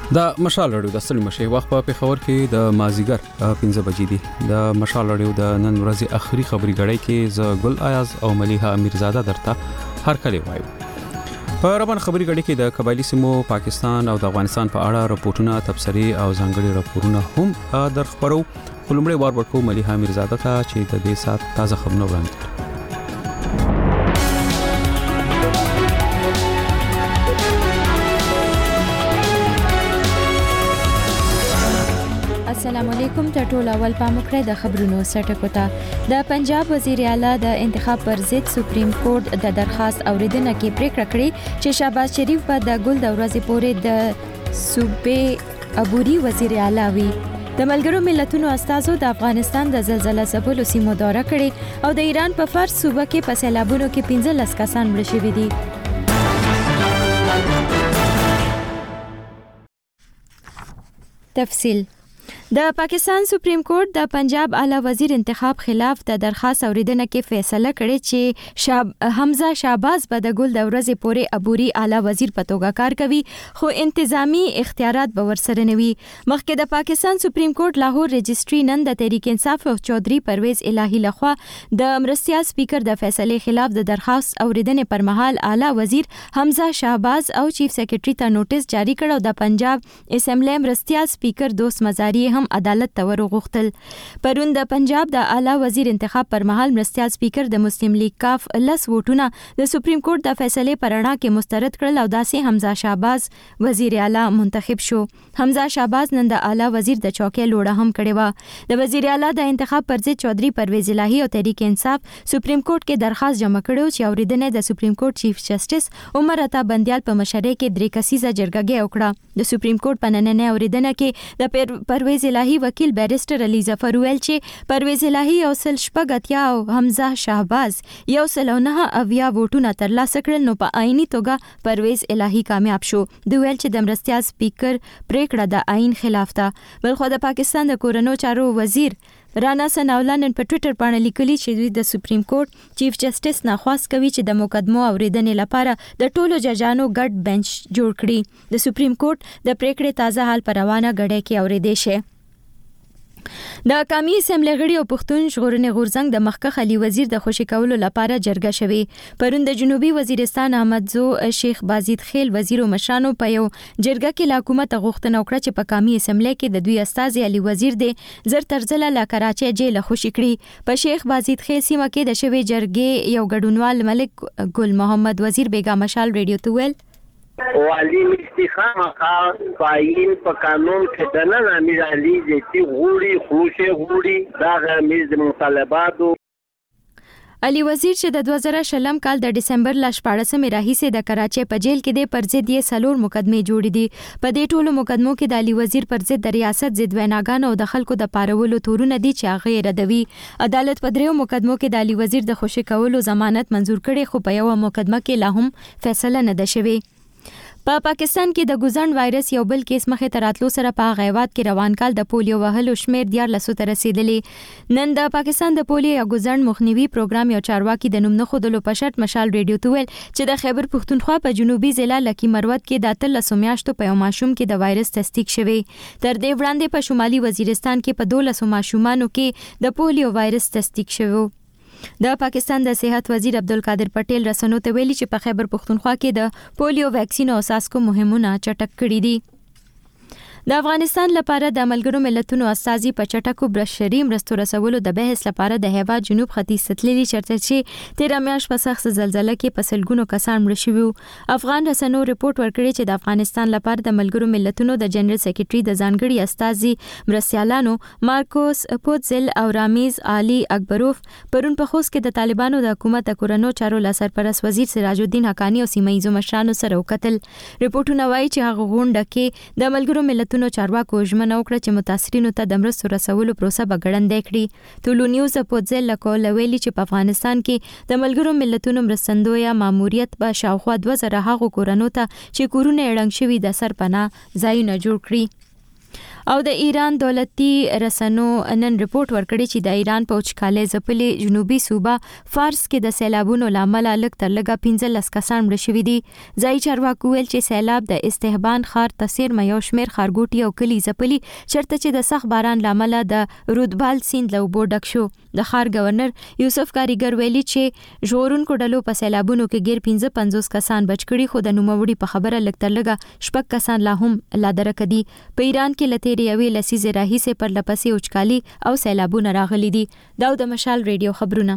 د مشال اړیو د ستړي مشه وخت په خبر کې د مازیګر 15 بجې دي. د مشال اړیو د نن ورځې اخري خبري غړي کې ز ګل ایاز او ملیحه امیرزاده درته هر کله وایو. په روان خبري غړي کې د قبایلی سیمو پاکستان او د افغانستان په اړه راپورټونه، تبصرې او ځانګړي راپورونه هم درخبرو. خلمړې وار ورکو ملیحه امیرزاده ته چې د دې سات تازه خبرونه وړاندې کړي. السلام علیکم. ټول اول پامکړه د خبرونو سرټکو ته د پنجاب وزیر اعلی د انتخاب پر ضد سپریم کورټ د درخواست اوریدنه کې پریکړه کړې چې شهباز شریف په د ګل د ورځې پورې د صوبې عبوري وزیر اعلی وي. د ملګرو ملتونو استازو د افغانستان د زلزلې ځپلو سیمو دورہ کړې او د ایران په فارس صوبه کې په سیلابونو کې 15 کسان مړه شوي دي. تفصیل. د پاکستان سپریم کورټ د پنجاب اعلی وزیر انتخاب خلاف د درخواست اوریدنه کې فیصله کړې چې حمزه شهباز په د ګل د ورځې پورې عبوري اعلی وزیر په توګه کار کوي، خو انتظامی اختیارات به ورسره نه وي. مخکې د پاکستان سپریم کورټ لاهور رجسټري نن د تحریک انصاف او چودھری پرویز الهی لخوا د مرستیال سپیکر د فیصلې خلاف د درخواست اوریدنې پر مهال اعلی وزیر حمزه شهباز او چیف سیکریټری ته نوټس جاری کړ او د پنجاب اسمبلی مرستیال سپیکر دوست مزاری هم عدالت ته ورغوښتل. پرون د پنجاب د اعلی وزیر انتخاب پر مهال مرستیال سپیکر د مسلم لیگ کاف 10 ووټونه د سپریم کورټ د فیصلې پر اړه کې مسترد کړل او داسې حمزه شهباز وزیر اعلی منتخب شو. حمزه شهباز نن د اعلی وزیر د چوکۍ لوړه هم کړې و. د وزیر اعلی د انتخاب پر ضد چودھری پرویز الهی او تحریک انصاف سپریم کورټ کې درخواست جمع کړو چې اوریدنه د سپریم کورټ چیف جسټس عمر عطا بندیال په مشرۍ کې 3 کسیزه جرګه وکړه. د سپریم کورټ په نننۍ اوریدنه کې د پرویز الهی وکیل بیرسټر علي ظفر ویل چې پرویز الهی او سل شپږتیا او حمزه شهباز یو سلونه اویا ووټونه ترلاسه کړل، نو په آئینی توګه پرویز الهی کامیاب شو. دوی ویل چې د مرستیال سپیکر پریکړه د آئین خلاف ده. بلخو د پاکستان د کورنو چارو وزیر رانا ثناءالله نن په ټوئیټر باندې لیکلي چې دوی د سپریم کورټ چیف جسټس نه خواست کوي چې د مقدمو اوریدنې لپاره د ټولو ججانو ګډ بنچ جوړ کړي. د سپریم کورټ د پریکړې تازه حال پر روانه غړې کې اوریدې شي. د قومي اسمبلی غړي او پښتون ژغورنې غورځنګ د مخکښ علي وزیر د خوشی کولو لپاره جرګه شوی. پرون د جنوبي وزیرستان احمد زو شیخ بازید خیل وزیر او مشرانو په یو جرګه کې له حکومت غوښتنه وکړه چې په قومي اسمبلی کې د دوی استازي علي وزیر د زر ترزله له کراچۍ جیل خوشی کړي. په شیخ بازید خیل سیمه کې د شوی جرګې یو ګډونوال ملک ګل محمد وزیر بیگا مشال ریډیو ته ویل والی استخامه قائم په قانون کې د نن امیر علي چې غوړي خروشه غوړي دا امیر د مطالباتو علي وزیر چې د 2020 کال د ډسمبر ل 14 راهیسې د کراچۍ په جیل کې د پر ضد یې سلور مقدمه جوړې دي. په دې ټولو مقدمو کې د علي وزیر پر ضد د ریاست ضد ویناګانو او د خلکو د پارولو تورونه دي چې هغه ردوي. عدالت په دریو مقدمو کې د علي وزیر د خوشی کولو ضمانت منزور کړي، خو په یو مقدمه کې لا هم فیصله نه ده شوې. په پاکستان کې د ګوزن وایرس یو بل کیس مخې ته راتلو سره په غیبات کې روان کال د پولیو وهلو شمیر 14 ته رسیدلی. نن د پاکستان د پولیو یا ګوزن مخنیوي پروګرام یو چارواکي د نوم نه خودلو په شرط مشال ریډیو ته ویل چې د خیبر پښتونخوا په جنوبي ضلع لکی مروت کې د 13 میاشتو په یو ماشوم کې د وایرس تصدیق شوی. تر دې وړاندې په شمالي وزیرستان کې په 12 ماشومانو کې د پولیو وایرس تصدیق شوی. د پاکستان د صحت وزیر عبدالقادر پټیل رسنو ته ویلي چې په خیبر پښتونخوا کې د پولیو ویکسین او ساسکو مهمونه چټک کړي دي. د افغانستان لپاره د ملګرو ملتونو استازي په چټکو بشري مرستو رسولو د بحث لپاره د هیواد جنوب ختیځ تللي چرته چې 13 میاشت په سخت زلزلې کې په سلګونو کسان مړه شوي. افغان رسنو ریپورت ورکړی چې د افغانستان لپاره د ملګرو ملتونو د جنرال سیکریټري د ځانګړي استازي مرستیالانو مارکوس پوتزل او رامیز علي اکبروف پرون په خوست کې د طالبانو د حکومت د کورنو چارو لسرپرست وزیر سراج الدین حقانی او سیمه ییزو مشرانو سره وکتل. ریپورتونه وایي چې هغه غونډه کې د ملګرو ملتونو چارواکو ژمنه وکړه چې متاثرینو ته د مرستو رسولو پروسه به ګړندۍ کړي. ټولو نیوز پوتزل له کوله ویلي چې په افغانستان کې د ملګرو ملتونو مرستندویه ماموریت به شاوخوا 2000 هغو کورنو ته چې کورونه یې ړنګ شوي د سرپناه ځایونه جوړ کړي. او د ایران دولتي رسنو نن رپورت ورکړی چې د ایران په وچکالۍ ځپلي جنوبي صوبه فارس کې د سیلابونو لامل لږ تر لږه 15 کسان مړه شوي دي. ځایي چارواکو ویل چې سیلاب د استهبان ښار تسیر یو شمېر ښارګوټي او کلي ځپلي چېرته چې د سخت باران لامل د رودبال سیند له اوبو ډک شو. د ښار گورنر یوسف کاریګر ویلي چې ژغورونکو ډلو په سیلابونو کې ګیر 55 کسان بچ کړي، خو د نوموړي په خبره لږ تر لږه 6 کسان لا هم لا درک دي. په ایران کې لته یوې لسیزې راهیسې پر لپسې وچکالي او سیلابونه راغلي دي. دا د مشال ریډیو خبرونه.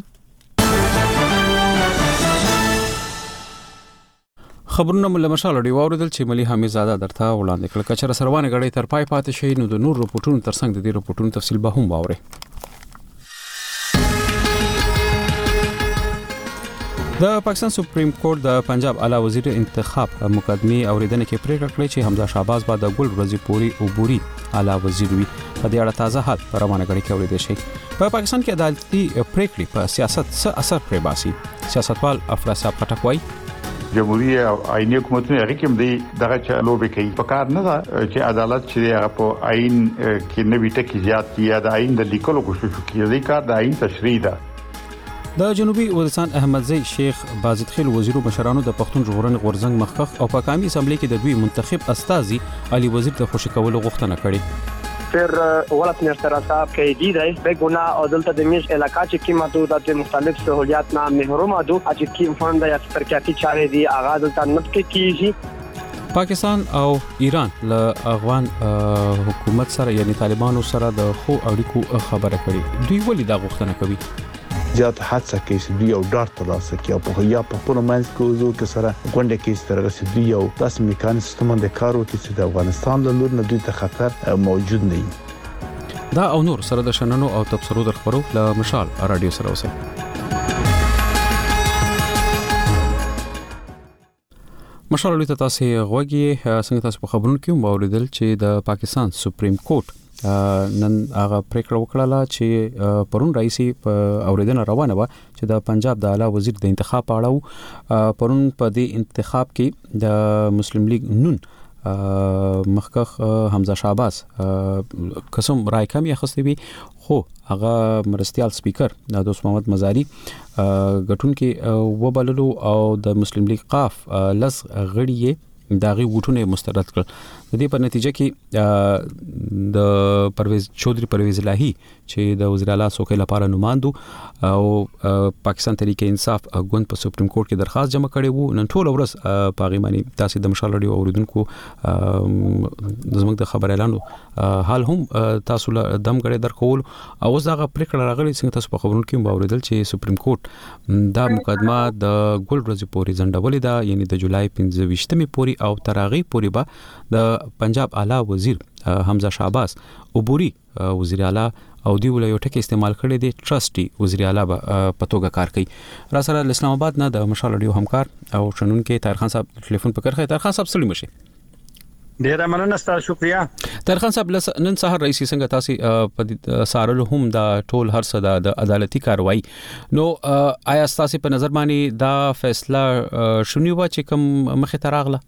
خبرونه مله مشال ریډیو اوریدل چې ملي حمید زاده درته وړاندې کړل. کچره سروانه غړي تر پای پاتې شي نو د نور رپورټونو ترڅنګ د دې رپورټونو تفصیل به هم واوري. د پاکستان سپریم کورټ د پنجاب اعلی وزیر انتخاب مقدمه اوریدنه کې پریکړه کړې چې حمزه شهباز بعد د ګل ورځې پوری عبوري اعلی وزیر وي. په دې اړه تازه حال پر روانه غړي کې اوریدل شي. په پاکستان کې عدالتي پریکړې په سیاست څه اثر پرې باسي؟ سیاستوال افراز صاحب خټک وايي جمهوریت او آئینی حکومتونه هغه کوم دی دغه چلوبه کوي په کار نه ده چې عدالت چې هغه په آئین کې نوې ټکی زیات یا د آئین د لیکلو کوشش کوي. دا کار د آئین تشریح ده. د جنوبي وزیرستان احمدزی شیخ بازد خیل وزیرو مشرانو د پښتون ژغورنې غورځنګ مخکخ او په قومي اسمبلی کې د دوی منتخب استاذي علي وزیر ته خوشی کولو غوښتنه کړې. फिर वलत मिनिस्टर साहब कैदी रहे बेगुना अदल तदमीज इलाका च की मदद मुख्तलिफ सहूलियात ना महरूम अदू आज की फंड या तरक्याती चारे दी आगाज तनत के कीजी. پاکستان او ایران له افغان حکومت سره یعنی طالبانو سره د خو اړیکو خبره کړي. دوی ولې دا غوښتنه کوي؟ زیات حادثه کې چې دوی یو ډار ترلاسه کوي او په یا په خپل منځ کې وزو کې سره غونډه کې سترګې دوی یو داسې میکانیزم د کارو کې د افغانستان له لور نه دوی ته خطر موجود نه وي. دا او نور سره د شننو او تبصرو در خبرو له مشال رادیو سره اوسه. مشال له تاسو غوږی څنګه تاسو په خبرونو کې موریدل چې د پاکستان سپریم کورټ نن هغه پریکړه وکړه چې پرون رئیسي اوریدنه روانه و چې د پنجاب د اعلی وزیر د انتخاب اړه پرون په دې انتخاب کې د مسلم لیگ نون مخکخ حمزه شهباز قسم رای کمی اخستې وي، خو هغه مرستيال سپیکر د دوست محمد مزاری غټون کې وبللو او د مسلم لیگ قاف لس غړي داغي وټونه مسترد کړ. د دې په نتیجه کې د پرویز چودري پرویز الهی چې د وزیر اعلی څوکۍ لپاره نمائندو او پاکستان تحریک انصاف غوند په سپریم کورټ کې درخواست جمع کړي وو. نن ټول ورځ پاغي معنی تاسو د مشال ریډیو اوریدونکو زموږ د خبر اعلان حال هم تاسو له دم غړي درکول او زغه پریکړه راغلي څنګه تاسو په خبرونو کې باوریدل چې سپریم کورټ دا مقدمه د ګل ورځې پورې ځنډولې ده، یعنی د جولای 15 پورې او تراغي پورې به د پنجاب اعلی وزیر حمزه شهباز عبوري وزیر اعلی او دی ولې یو ټکی استعمال کړی دی ټرسټي وزیر اعلی په توګه کار کوي. را سره اسلام آباد نه د مشال ریډیو همکار او شنونکو طاهر خان صاحب ټلیفون په کرخه. طاهر خان صاحب سلام مشه. ډیر مننه ستاسو، شکریا. طاهر خان صاحب نن سهار رئیس څنګه تاسو په سارل هم د ټول هر څه د عدالتي کاروایی نو آیا تاسو په نظر باندې دا فیصله شونی و چې کوم مخه تراغله؟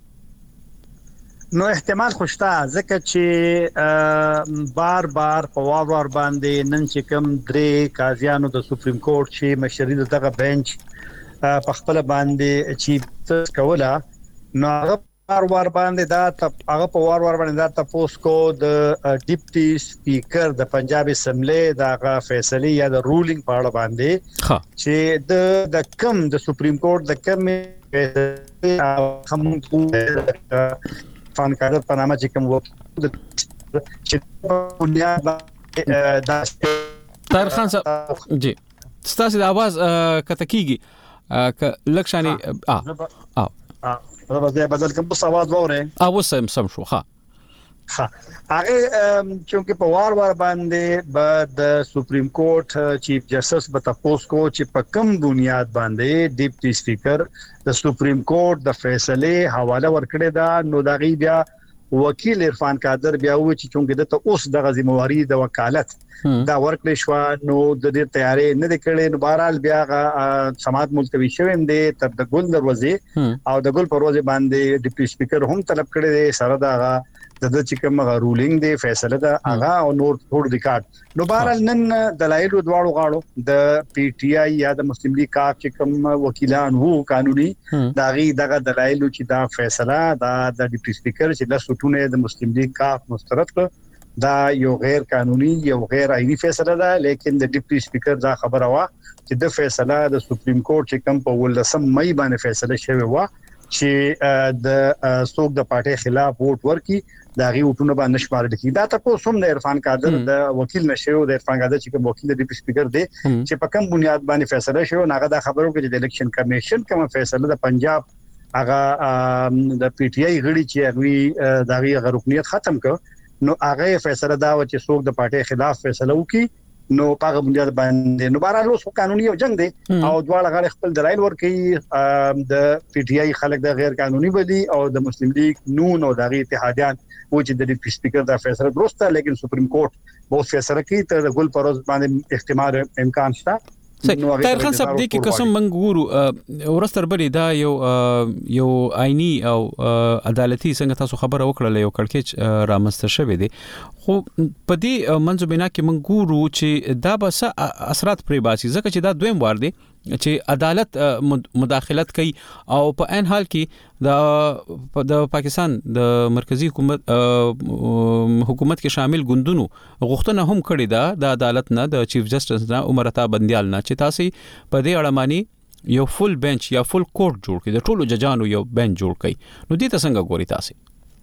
نو احتمال خوشته ځکه چې بار په وار باندې نن چې کوم درې قاضیانو د سپریم کورټ چې مشري دغه بنچ په خپل باندې چې کوله نو هغه وار باندې دا هغه په وار باندې دا تاسو کو د ډیپټي سپیکر د پنجاب اسمبلی دغه فیصله یا د رولینګ په اړه باندې چې د کم د سپریم کورټ د کم هم فنکارت په نامه چې کوم وو چې بنیاد طاهر خان صاحب جی ستاسو د आवाज کته کیږي لکشاني زه بدل کوم په आवाज وره اوس سم شو ها هغه چې په وار باندې بعد د سپریم کورټ چیف جسټس به تاسو کو چې په کوم بنیاد باندې ډیپټي سپیکر د سپریم کورټ د فیصله حواله ورکړی دا نو دغه بیا وکیل عرفان قادر بیا و چې چونګه د اوس د غزمواري د وکالت دا ورکړی شو نو د دې تیاری نه کړي نو بهرحال بیا سماعت ملتوي شوم دي تر د ګل دروازه او د ګل پروازه باندې ډیپټي سپیکر هم طلب کړی دی سره دا د چې کوم رولینګ دی فیصله دا هغه او نور ټول ریکارډ نو بهر نن دلایل دواړو غاړو د پی ټی آی یا د مسلم لیگ کاف چې کوم وکیلان وو قانوني داغي دغه دلایل چې دا فیصله دا د ډیپټي سپیکر چې د سټونه د مسلم لیگ کاف مسترد دا یو غیر قانوني یو غیر آئینی فیصله ده لیکن د ډیپټي سپیکر دا خبره وا چې د فیصله د سپریم کورټ چې کوم په 18 مئی باندې فیصله شوی و چې د څوک د پارټي خلاف ووټ ورکي دا غي وټونه باندې شمارل کی دا تاسو هم د عرفان قادر د وکیل نشو د عرفان قادر چې کوم وکیل د ډیپټي سپیکر دی چې په کوم بنیاد باندې فیصله شوی ناغه دا خبرو کې د الیکشن کمیشن کوم فیصله د پنجاب هغه د پی ټی آی غړي چې هغه د هغه رکنیت ختم کړ نو هغه فیصله دا و چې څوک د پارټي خلاف فیصله وکي نو په بنیاد باندې نو بهر اوس قانوني یو جنگ دی او دواړه غړي خپل دلایل ورکړي د پی ټی آی خلک د غیر قانوني بدی او د مسلم لیگ نون او د اتحادیان و چې د ډیپټي سپیکر دا فیصله درسته لیکن سپریم کورټ به فیصله کوي ته ګل پروز باندې احتمال امکان شته طاهر خان صاحب د کې قسم منګورو ورستر بری دا یو آئینی او عدالتي څنګه تاسو خبره وکړه یو کړکېچ رامنځته شوی دی خو په دې منځوبینا کې منګورو چې دا به څه اثرات پرې باسي ځکه چې دا دویم وار دی چې عدالت مداخلت کوي او په عین حال کې د پاکستان د مرکزی حکومت کې شامل ګوندونو غوښتنه هم کړې ده د عدالت نه د چیف جسټس نه عمر عطا بندیال نه چې تاسو په دې اړه مانی یو فل بنچ یا فل کورټ جوړ کړي د ټولو ججانو یو بنچ جوړ کړي نو دې څنګه ګوري تاسو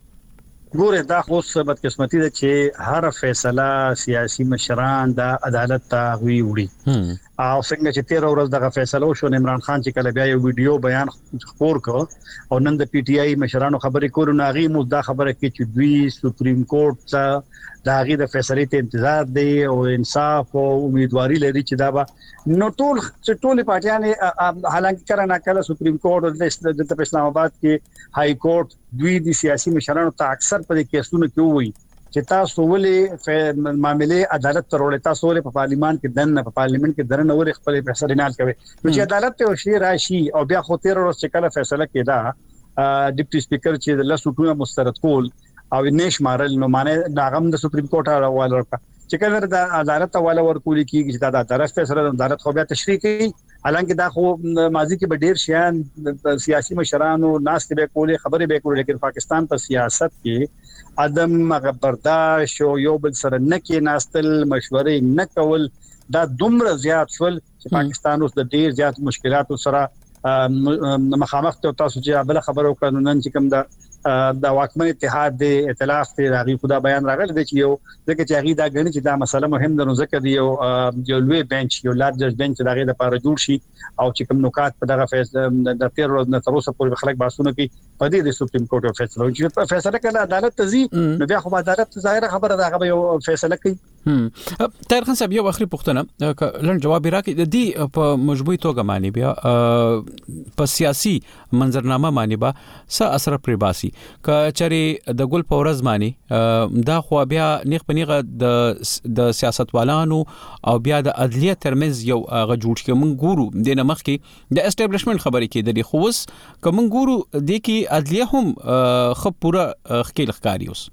ګوره دا خو بدقسمتي ده چې هر فیصله سیاسي مشران د عدالت ته وی او څنګه چې 13 ورځ دغه فیصله وشو عمران خان چې کله بیا یو ویډیو بیان خبر کړ او نن د پی ټی آی مشرانو خبرې کول نو هغه مو دا خبره کې چې دوی سپریم کورټ ته دا هغه د فیصلې ته انتظار دی او انصاف او امیدواري لري چې دا به نو ټول پارټیان حالانکه کله کله سپریم کورټ د اسلام آباد کې های کورټ دوی د سیاسي مشرانو ته اکثر په کیسونو کې وایي چې تاسو ولې معاملې عدالت ته وروړی تاسو ولې په پارلیمان کې دنه په پارلیمنت کې درنه ور خپل فیصله نه کوي نو چې عدالت ته شي راشي او بیا خو 13 ورځې چې کله فیصله کېدا ډیپټي سپیکر چې د لاسوټونه مسترد کول او نش مارل نو معنی ناغم د سپریم کورټ حواله ورکړه چې کله د عدالت حواله ورکول کیږي چې دا د عدالت فیصله د عدالت خو بیا تشریح کوي حالانکه دا خو ماضی کې به ډیر شیان سیاسي مشرانو ناس به کولې خبرې به کولې لیکن پاکستان په سیاست کې عدم برداشت او یو بل سره نه کې ناستل مشورې نه کول دا دومره زیات شول چې پاکستان اوس د ډیر زیات مشکلاتو سره مخامخ ته تاسو چې بل خبرو قانونن چې کوم دا واکمن اتحاد دی ائتلاف دی راغي خدا بیان راغلی دی چې یو ځکه چې هغه دا غني چې دا مسله مهم ده نو ځکه دی یو لوی بنچ یو لارجر بنچ دغه د لپاره جوړ شي او چې کوم نکات په دغه د 13 ورځې تر اوسه پورې خلک باسونه کوي په دې د سپریم کورټ فیصله چې فیصله کړه عدالت تزي نو بیا خو عدالت ظاهر خبره ده هغه یو فیصله کوي طاهر خان صاحب یو اخري پوښتنه لړ جواب راکړي د دې په مجموعي توګه معنی بیا په سیاسي منظرنامه معنی با څه اثر پرې باسي کچري د ګل پورز معنی دا خو بیا نیغ پنیغه د سیاستوالانو او بیا د عدلیه ترمنځ یو غ جوړ کې مونږ ګورو د نمخ کې د اسټابلیشمنت خبرې کې د خوس کوم ګورو د کې عدلیه هم خپ پورا خکیل ښکاری اوس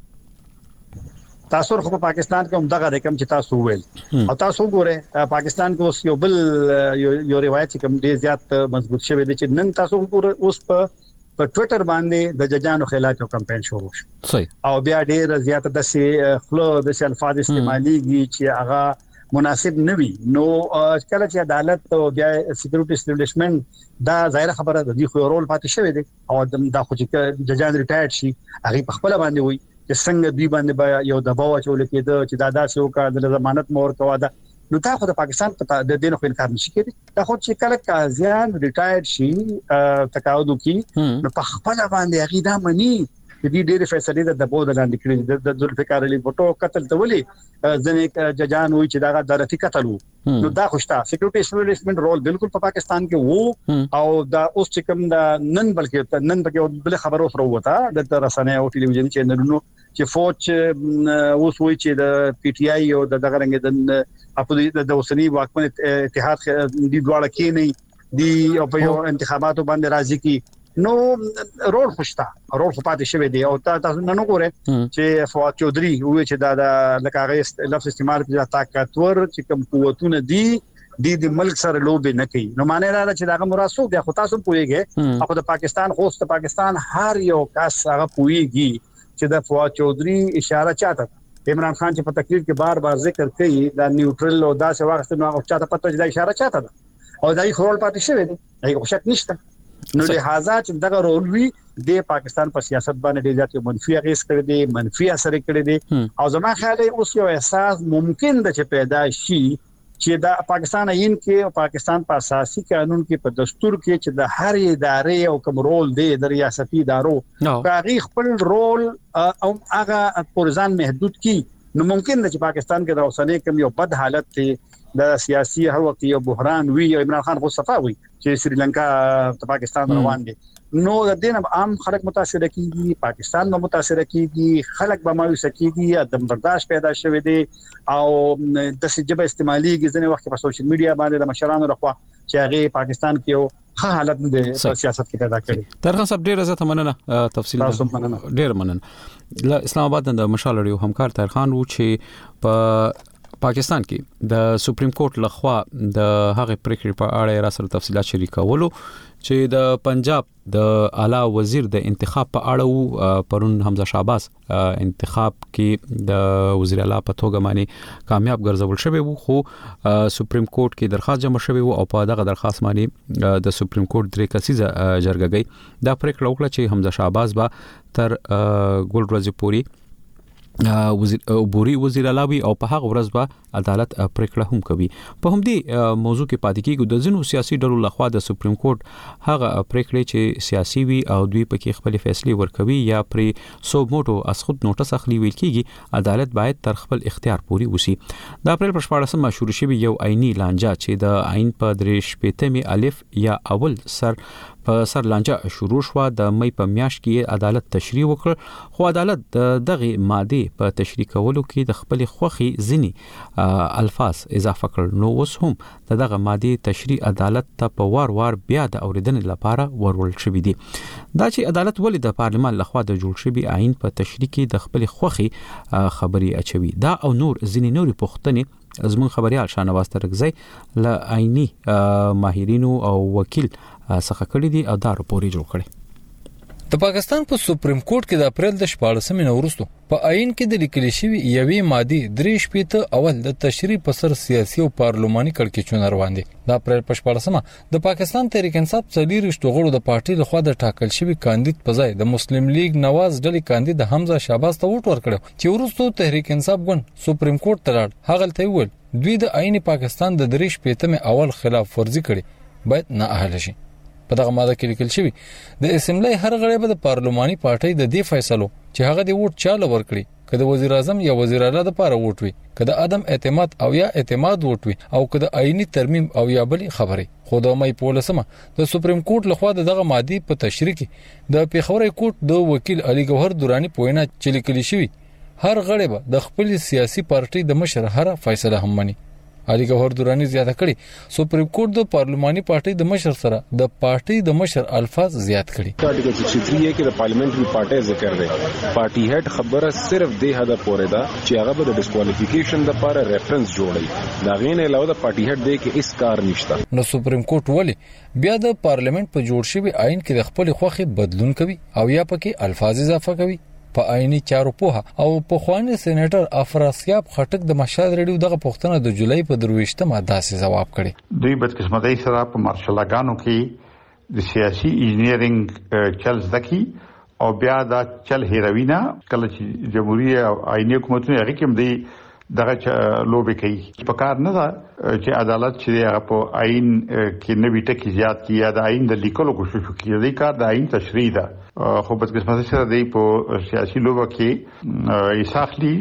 تاسو خو په پاکستان کې هم دغه رقم چې تاسو ویل او تاسو ګوره پاکستان کې اوس یو بل یو روایت کوم ډیر زیات مضبوط شوی دی چې نن تاسو ګوره اوس په ټوئیټر باندې د ججانو خلاف یو کمپاین شروع شو او بیا ډیر زیات د خلو د الفاظ استعماليږي چې هغه مناسب نه وي نو کله چې عدالت او بیا سکیورټي اسټابلیشمنت دا ظاهر خبره ده دی خو رول پاتې شوی دی او دا خو چې ججان ریټایر شي هغه په خپل باندې وي چې څنګه دوی باندې یو دباو چول کېده چې دا داسې وکړه د ضمانت مور کوا ده نو تا خو د پاکستان په د دین خو انکار نشي کېدی دا خو چې کله قاضیان ریټایر شي تقاعد کوي نو په خپل باندې هغه دا مني چې دې ډېر فیصله د دباو د لاندې کړی د ذوالفقار علي بوټو قتل ته ولي ځنې ججان وي چې دا درتي قتل وو نو دا خوشتا سکیورټي اسټابلیشمنت رول بالکل په پاکستان کې وو او دا اوس چې کوم دا نن بلکې بل خبرو سره وته د رسنۍ او ټلویزیون چینلونو چې فوج اوس وایي چې د پی ټی آی او د دغه رنګ د اوسنی واکمن اتحاد دی دواړه کې نه دی او په یو انتخاباتو باندې راځي کی نو رول خوشتا رول خو پاتې شوی دی او تاسو نن وګورئ چې فواد چودري وې چې دا لکه لفظ استعمال کړی طاقتور چې کوم قوتونه دي د ملک سره لوبي نه کوي نو معنی را چې دا مراسو د خو تاسو پوهیږئ او د پاکستان خوست پاکستان هر یو کس هغه پوهیږي چې د فواد چودري اشاره چاته عمران خان چې په تقریر کې بار بار ذکر کوي دا نیوټرل او دا څه وخت نو چاته پته چې دا اشاره چاته ده او دا یې خپل پاتې شوی دی هیڅ شک نشته نو لہذا چې دغه رول وی د پاکستان په سیاست باندې ډېر ځاتې منفي اغیز کړی دی منفي اثر کړی دی او زما خیال دی اوس یو احساس ممکن ده چې پیدا شي چې د پاکستان عین کې او پاکستان په اساسي قانون کې په دستور کې چې د هر ادارې او کوم رول دی د ریاستي ادارو هغه خپل رول او هغه پرځان محدود کی نو ممکن ده چې پاکستان کې د اوسنۍ کوم یو بد حالت دی د سیاسي هر وخت یو بحران وی او عمران خان خو صفاوي چې سریلانکا ته پاکستان روان دي نو د دین عام خلک متاثر کیږي پاکستان نو متاثر کیږي خلک به مایوس کیږي عدم برداشت پیدا شوی دی او د سجبه استعمالي ځنه وخت په سوشل میډیا باندې د مشرانو لخوا چې هغه پاکستان کې یو حالت د سیاست کې پیدا کړي ترغه سب ډیر عزت مننه تفصیل ډیر مننه اسلام آباد د مشال لري همکار ترخان وو چې په پاکستان کې د سپریم کورټ لخوا د هغه پریکړې په اړه را سره تفصيلات شریکولو چې د پنجاب د اعلی وزیر د انتخاب په اړه پرون حمزه شعباز انتخاب کې د وزیر اعلی په توګه باندې کامیاب ګرځول شوی وو خو سپریم کورټ کې درخواست جمع شوی وو او په دغه درخواست باندې د سپریم کورټ درې کسیزه جرګه دا پریکړه وکړه چې حمزه شعباز به تر ګل ورځې پوري وزیر اعلی او په هغه ورځ به عدالت پریکړه هم کوي په همدې موضوع کې پاتې کیږي د ځینو سیاسي ډلو لخوا د سپریم کورټ هغه پریکړې چې سیاسي وي او دوی پکې خپل فیصله ورکوي یا پری سو موټو از خود نوټس اخلي ویل کیږي عدالت باید تر خپل اختیار پوري وسی د اپریل پر 14 شروع شوی یو عیني لانجه چې د عین په 3 الف یا اول په سر لانجه شروع شو د مې په میاشت کې عدالت تشریح وکړ خو عدالت دغه ماده په تشریح کولو کې د خپل خوخي ځنی الفاظ اضافه کړ نو اوس هم دغه ماده تشریح عدالت ته په وار بیا د اوریدنې لپاره ورول شوې دي دا چې عدالت ولې د پارلمان لخوا د جوړ شوی عین په تشریح کې د خپل خوخي خبري اچوي دا او نور ځنی نوري پوښتنې زمون خبريال شانواز ترغزي ل عیني ماهرینو او وکیل څخه کړی دي او دا راپور جوړ کړی د پاکستان په سپریم کورټ کې د اپریل د 14 نوروز په عین کې د لیکل شوی یوې ماده 3 اول د تشریح په سر سیاسي او پارلماني کړکېچونه روان دي د اپریل په 14 د پاکستان تحریک انصاف څلور شتوغړو د پارټي لخوا د ټاکل شوی کاندید په ځای د مسلم لیگ نواز ډلې کاندید حمزه شعباز ته ووټ ورکړ چې وروسته تحریک انصاف ګوند سپریم کورټ ته لاړ هغه ته ویل دوی د عین پاکستان د 3 اول خلاف ورزي کړي باید نه اهل شي په دغه ماده کې لیکل شوی د اسمبلی هر غړی به د پارلماني پارټي د دې فیصلو چې هغه د ووټ چاله ورکړي کله وزیر اعظم یا وزیر اعلی د لپاره ووټ وي کله عدم اعتماد او یا اعتماد ووټ وي او کله عیني ترمیم او یا بلی خبره خو د مې پولیسمه د سپریم کورټ لخوا دغه ماده په تشریح کې د پیښور کورټ د وکیل علي ګوهر دورانی پوینا چې لیکل شوی هر غړی به د خپل سیاسي پارټي د مشر هر فیصله هم مني علي ګوهر دورانی زیاته کړي سپریم کورټ د پارلماني پارټي د مشر سره د پارټي د مشر الفاظ زیات کړي ارټیکل 63 کې د پارلیمنټري پارټي ذکر دی پارټي هډ خبره صرف د هدا پورې ده چې هغه به د ډیسکوالیفیکیشن لپاره ریفرنس جوړي دا غین علاوه د پارټي هډ دی کې اس کار نشته نو سپریم کورټ ولی بیا د پارلیمنت په جوړ شوی عین کې د خپل خوخي بدلون کوي او یا پکې الفاظ اضافه کوي په عیني چارو په او په خواني سېنیټر افراسیاب خټک د مشهد ریډیو دغه پښتنه د جولای په 23 ماده سي جواب کړي دوی بدقسمتۍ سره په مارشلګانو کې د سیاسي انجینیرینګ چل زکی او بیا دا چل هیروینا کله چې جمهوریت او عیني حکومتونه هغه کوم دی دغه لوبي کوي په کار نه ده چې عدالت چې هغه په عین کې نوې ټکی زیات کیه د عین د لیکلو کوشش کوي د کار د عین تشریح ده خو په قسمت سره دی په سیاسي لوبه کې ایساخلی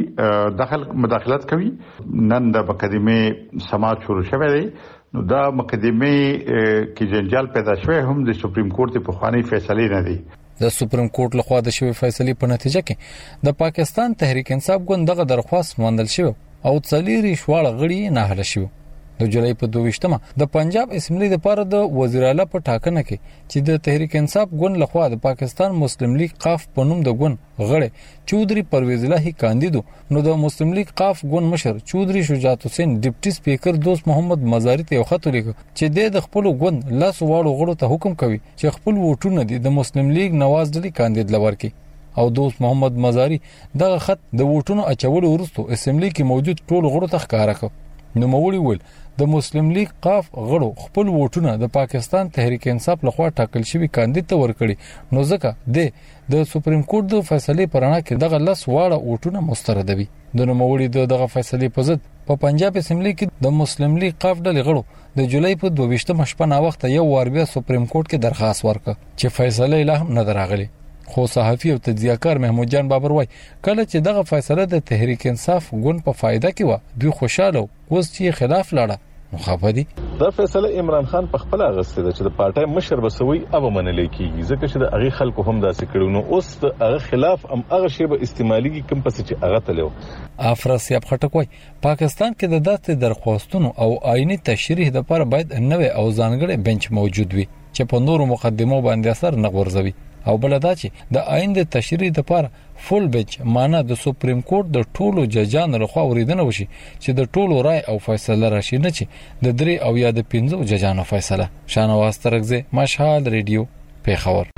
مداخلت کوي نن د مقدمه سماعت شروع شوه دی نو دا مقدمه کې جنجال پیدا شوه هم د سپریم کورټ په خواني فیصله نه دی د سپریم کورټ لخوا د شوی فیصله په نتیجه کې د پاکستان تحریک انصاف ګوند دغه درخواست مندل شو او څلوري شواړه غړي نه حل شو د جولای په 22مه د پنجاب اسمبلی لپاره د وزیر اعلی په ټاکنه کې چې د تحریک انصاف ګوند لخوا د پاکستان مسلم لیگ قاف په نوم د ګوند غړي چودري پرویز الهی کاندیدو نو د مسلم لیگ قاف ګوند مشر چودري شجاعت حسین ډیپټي سپیکر دوست محمد مزاری ته خط ولیکه چې د خپل ګوند لاس واړو غړو ته حکم کوي چې خپل ووټونه د مسلم لیگ نواز ډلی کاندید لور کې او دوست محمد مزاری دغه خط د ووټونو اچولو وروسته اسمبلی کې موجود ټول غړو ته ښکارا کړ نو مولوی ول د مسلم لیگ قاف غړو خپل ووټونه د پاکستان تحریک انصاف لخوا ټاکل شوی کاندید ته ورکړي نو ځکه د سپریم کورټ د فیصلې پرانا کې دغه لس واړه ووټونه مستردوي د نوموړي دغه فیصلې په ضد په پنجاب اسمبلی کې د مسلم لیگ قاف ډلې غړو د جولای په 22مه شپه نا وخت یو وار بیا سپریم کورټ کې درخواست ورکړ چې فیصله لا هم نه دراغلي خو صحافي او تجزیه‌کار محمود جان بابر وای کله چې دغه فیصله د تحریک انصاف ګوند په فائدہ کې و دوی خوشاله اوس چې خلاف لاړه مخابدي دا فیصله عمران خان په خپل اغسته ده چې د پارټای مشر بسوي او منل کیږي ځکه چې د هغه خلکو هم داسې کړو نو اوس د هغه خلاف هم هغه شی به استعمالي کم پس چې هغه تلو افراسیاب خټکوي پاکستان کې د داسې درخواستونو او آئینی تشریح لپاره باید نوې او ځانګړي بنچ موجود وي چې په نورو مقدمو باندې اثر نه غورځوي او بلدا چې د آئین د تشریح لپاره فول بنچ معنی د سپریم کورټ د ټولو ججانو لخوا اوریدنه وشي چې د ټولو رائے او فیصله راشي نه چې د 3 او یا د 15 ججانو فیصله شانواز ترغزه مشهد ریډیو پیښور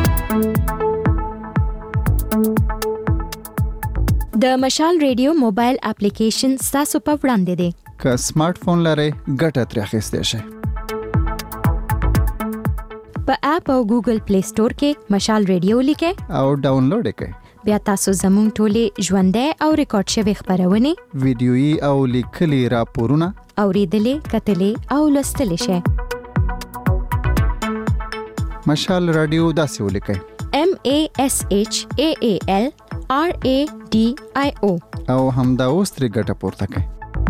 د مشال ریډیو موبایل اپلیکیشن تاسو په وړاندې دی که سمارټ فون لرئ ګټه ترې اخیستئ شئ په اپ او ګوګل پلی سٹور کې مشال ریډیو لیکئ او ډاونلوډ کړئ بیا تاسو زموږ ټولې ژوندۍ او ریکارډ شوی خبرونه ویډیويي او لیکلي راپورونه اوریدلې کتلې او لوستلې شئ مشال رادیو داسې ولیکئ MASHAALRADIO او همدا اوس ترې ګټه پورته کړئ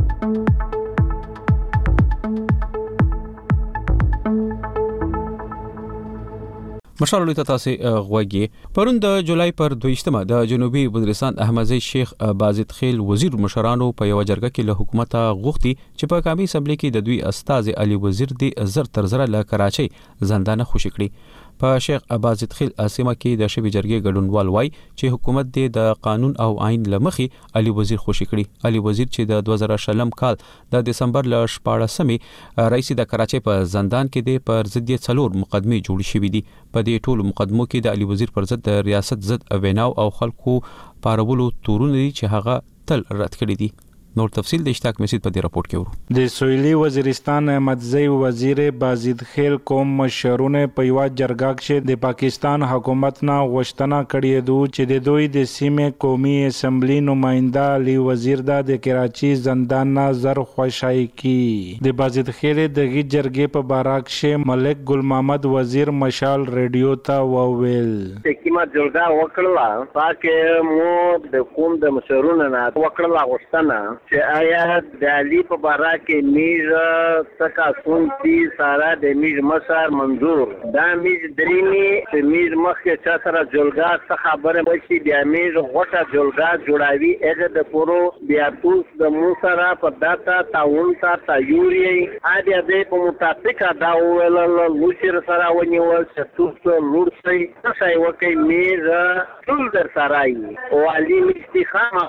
مشال ته تاسو غوږی پرون د جولای پر 22مه د جنوبي وزیرستان احمدزی شیخ بازید خیل وزیر مشرانو په یو جرګه کې له حکومت غوښتي چې په قومي اسمبلی کې د دوی استاد علي وزیر د زر تر زر له کراچۍ زندانه خوشی کړي په شیخ بازید خیل اسمه کې د شوی جرګې ګډونوال وای چې حکومت د قانون او آئین لمخي علي وزیر خوشی کړي علي وزیر چې د 2020 کال د دسمبر ل 14مې رئیس د کراچۍ په زندان کې د پر ضد 4 مقدمه جوړ شوې دي په دې ټولو مقدمو کې د علي وزیر پر ضد د ریاست ضد ویناو او خلکو پارولو تورونه دي چې هغه تل رد کړی دي نور تفصیل د اشتاق مسجد په دې راپورټ کې ورو د سویلي وزیرستان احمدزی وزیر بازید خیل قوم مشرونه په یو جرګه کې د پاکستان حکومت نه غوښتنه کړې ده چې د دوی د سیمې قومي اسمبلی نماینده علي وزیر د کراچي زندان نه زر خوشای کی د بازید خیل دغه جرګې په باراک کې ملک ګل محمد وزیر مشال ریډیو ته وویل حکومت جوړه وکړه پاکه مو د قوم د مشرونو نه وکړه غوښتنه چې آیا د علي په باره کې میر څخه سونتي سارا د میر مسار منظور دا میر درېمي چې میر مخکې چا سره جولګا څه خبره وشي بیا میر غوټه جولګا جوړاوي هغه د پورو بیا توس د موسرا په داتا تاون تا یوري اده د په متفقه دا ویل لوشر سره ونیول چې توس لورسي څه وکي میر ټول در سرای او علي مستخامه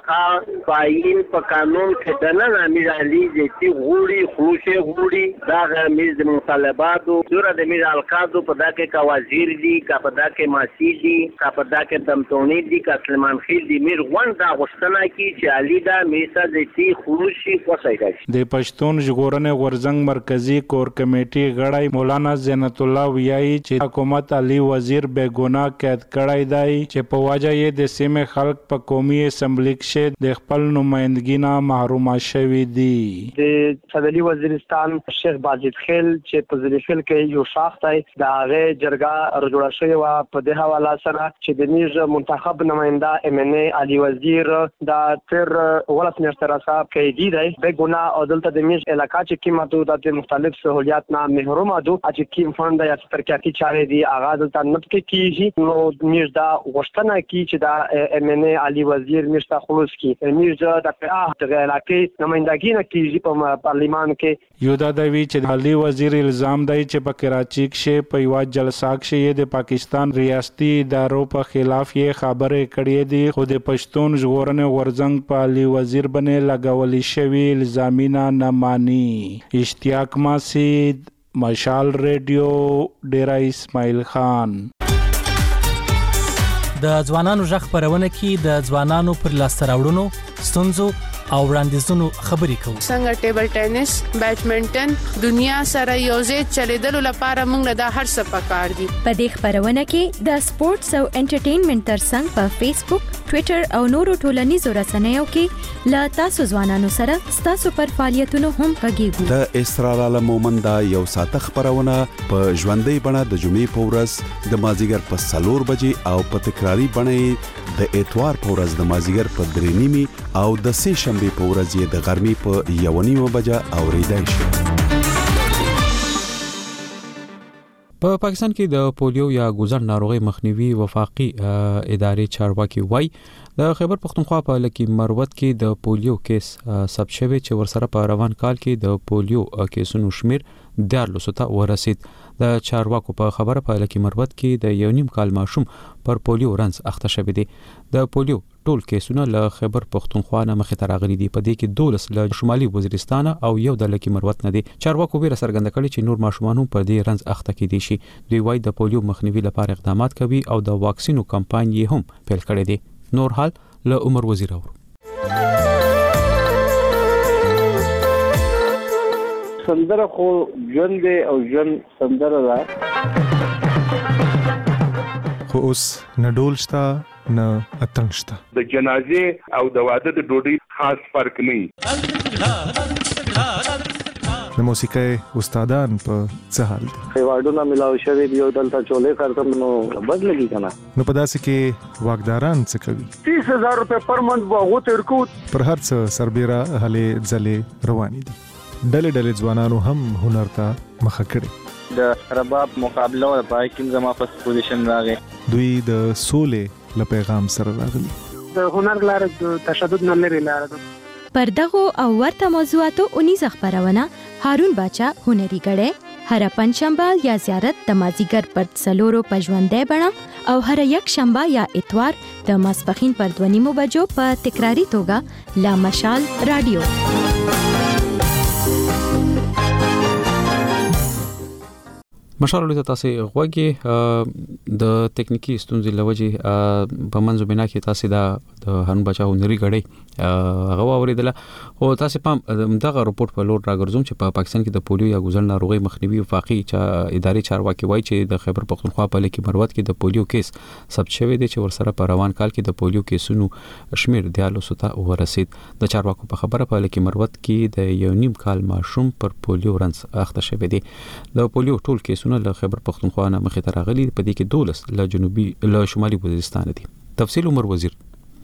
قائم په قانون کې د نن امیر علي چې غوړي خلوشه غوړي دا امیر د مطالباتو جوړه د امیر القادو په دا کې کا وزیر دي کا په دا کې ماسی دي کا په دا کې دمتونی دي کا سلمان خیل دي میر غون دا غوښتنه کی چې علي دا میسا د چې خلوشي کوسای کوي د پښتون ژغورنې غورځنګ مرکزی کور کمیټي غړی مولانا زینت الله ویایي چې حکومت علي وزیر بے ګناه قید کړی دی چې په واجه یې د سیمې خلک په قومي اسمبلی کې د خپل نمائندګي نه محروم شوی دی د صدلی وزیرستان شیخ بازید خیل چې په وزیرستان کې یو شاخ دی دا هغه جرګه جوړه شوی و په دې حواله سره چې د نیز منتخب نماینده MNA علي وزیر دا تر ولس منسټر صاحب کې دی بے ګناه او دلته د میز علاقې چې قیمتو د مختلف سہولیات نه محروم دي چې کیم فند یا ترکیاتی چارې دي اغاز دلته نت کې کیږي نو میز دا غوښتنه کی چې دا ام ان ای علي وزیر مشتا خلوص کی میز دا د علاقې نمائندګي نه کیږي په پارلیمان کې یو دا دوی چې علي وزیر الزام دی چې په کراچي کې په یو جلسه کې د پاکستان ریاستي ادارو په خلاف یې خبره کړې دي خو د پښتون ژغورنې غورځنګ په علي وزیر باندې لګولې شوی الزامینه نه مانی. اشتیاق ماسید، مشال ریډیو، ډیرا اسماعیل خان. د ځوانانو ژغ خبرونه کې د ځوانانو پر لاسته راوړنو، ستونزو او وړاندیزونو خبرې کوو. څنګه ټیبل ټینس، بیډمنټن دنیا سره یوځای چلیدلو لپاره موږ له هر څه پکار دي. په دې خبرونه کې د سپورتس او انټرټینمنټ ترڅنګ په فیسبوک، ټوئیټر او نورو ټولنیزو رسنیو کې لا تاسو ځوانانو سره تاسو پر فعالیتونو هم غږیږو. د اسرار عالم مومند یو ساعت خبرونه په ژوندۍ بڼه د جمعې په ورځ د مازیګر په 4 بجې او په تکراری بڼه د اتوار په ورځ د مازیګر په 3:30 او د سه شنبه په ورځ یې د غرمې په 1:30 بجې اوریدای شي. په پاکستان کې د پولیو یا ګوزن ناروغي مخنیوي وفاقي ادارې چارواکي وای د خیبر پختونخوا په لکی مروت کې د پولیو کیس ثبت شوی چې ورسره په روان کال کې د پولیو کیسونو شمیر 14 ته ورسید. د چارواکو په خبره په لکی مروت کې د 1.5 کال ماشوم پر پولیو رنځ اخته شوی دی. د پولیو ټول کیسونه له خیبر پختونخوا نه مخې ته راغلي دي. په دې کې 12 له شمالي وزیرستان او یو د لکی مروت نه دي. چارواکو ویره څرګنده کړې چې نور ماشومان هم پر دې رنځ اخته کېدي شي. دوی وايي د پولیو مخنیوي لپاره اقدامات کوي او د واکسینو کمپاین یې هم پیل کړی دی. نور حال له عمر وزیر اورو. سندره خو ژوند او ژوند سندره ده، خو اوس نه ډول شته نه اتڼ شته. د جنازې او د واده د ډوډۍ خاص فرق نه. د موسیقۍ استادان په څه حال دي؟ ایوارډونه ملاو شوی دی او دلته چولې کارتم نو بد لګي کنه. نو په داسې کې واکداران څه کوي؟ 30,000 روپے پر منت وغو ترکو پر هر څه سربېره هلې ځلې روانې دي. ډلې ځوانانو هم هنر ته مخه کړي. د رباب مقابله او پای کې زما په پوزیشن راغی. دوی د سولې له پیغام سره راغلي. د هنر لاره د تشدد نه لري لاره ده. پر دغه او ورته موضوعاتو 19 خبرونه هارون باچا هنري غړې هر پنځشنبه یا زیارت د مازیګر پر 4 په ژوندۍ بڼه او هر یک شنبه یا اتوار د ماسپخین پر 2:30 بجو په تکراری توګه لا مشال رادیو. مشال له تاسو غوږی د ټکنیکی ستونزې لوجه په منځو بنا کې تاسو د هارون باچا هنري غړې هغه اوریدله او تاسو پام دغه رپورت په لور راګرځوم چې په پاکستان کې د پولیو یا ګوزن ناروغي مخنیوي وفاقي ادارې چارواکي وایي چې د خیبر پختونخوا په لکی مروت کې د پولیو کیس ثبت شوی دی چې ورسره په روان کال کې د پولیو کیسونو شمیر 14 ته ورسید. د چارواکو په خبره په لکی مروت کې د 1.5 کال ماشوم پر پولیو رنځ اخته شوی دی. د پولیو ټول کیسونه له خیبر پختونخوا نه مخې ته راغلي. په دې کې 12 له جنوبي له شمالي وزیرستان دي. تفصیل عمر وزیر.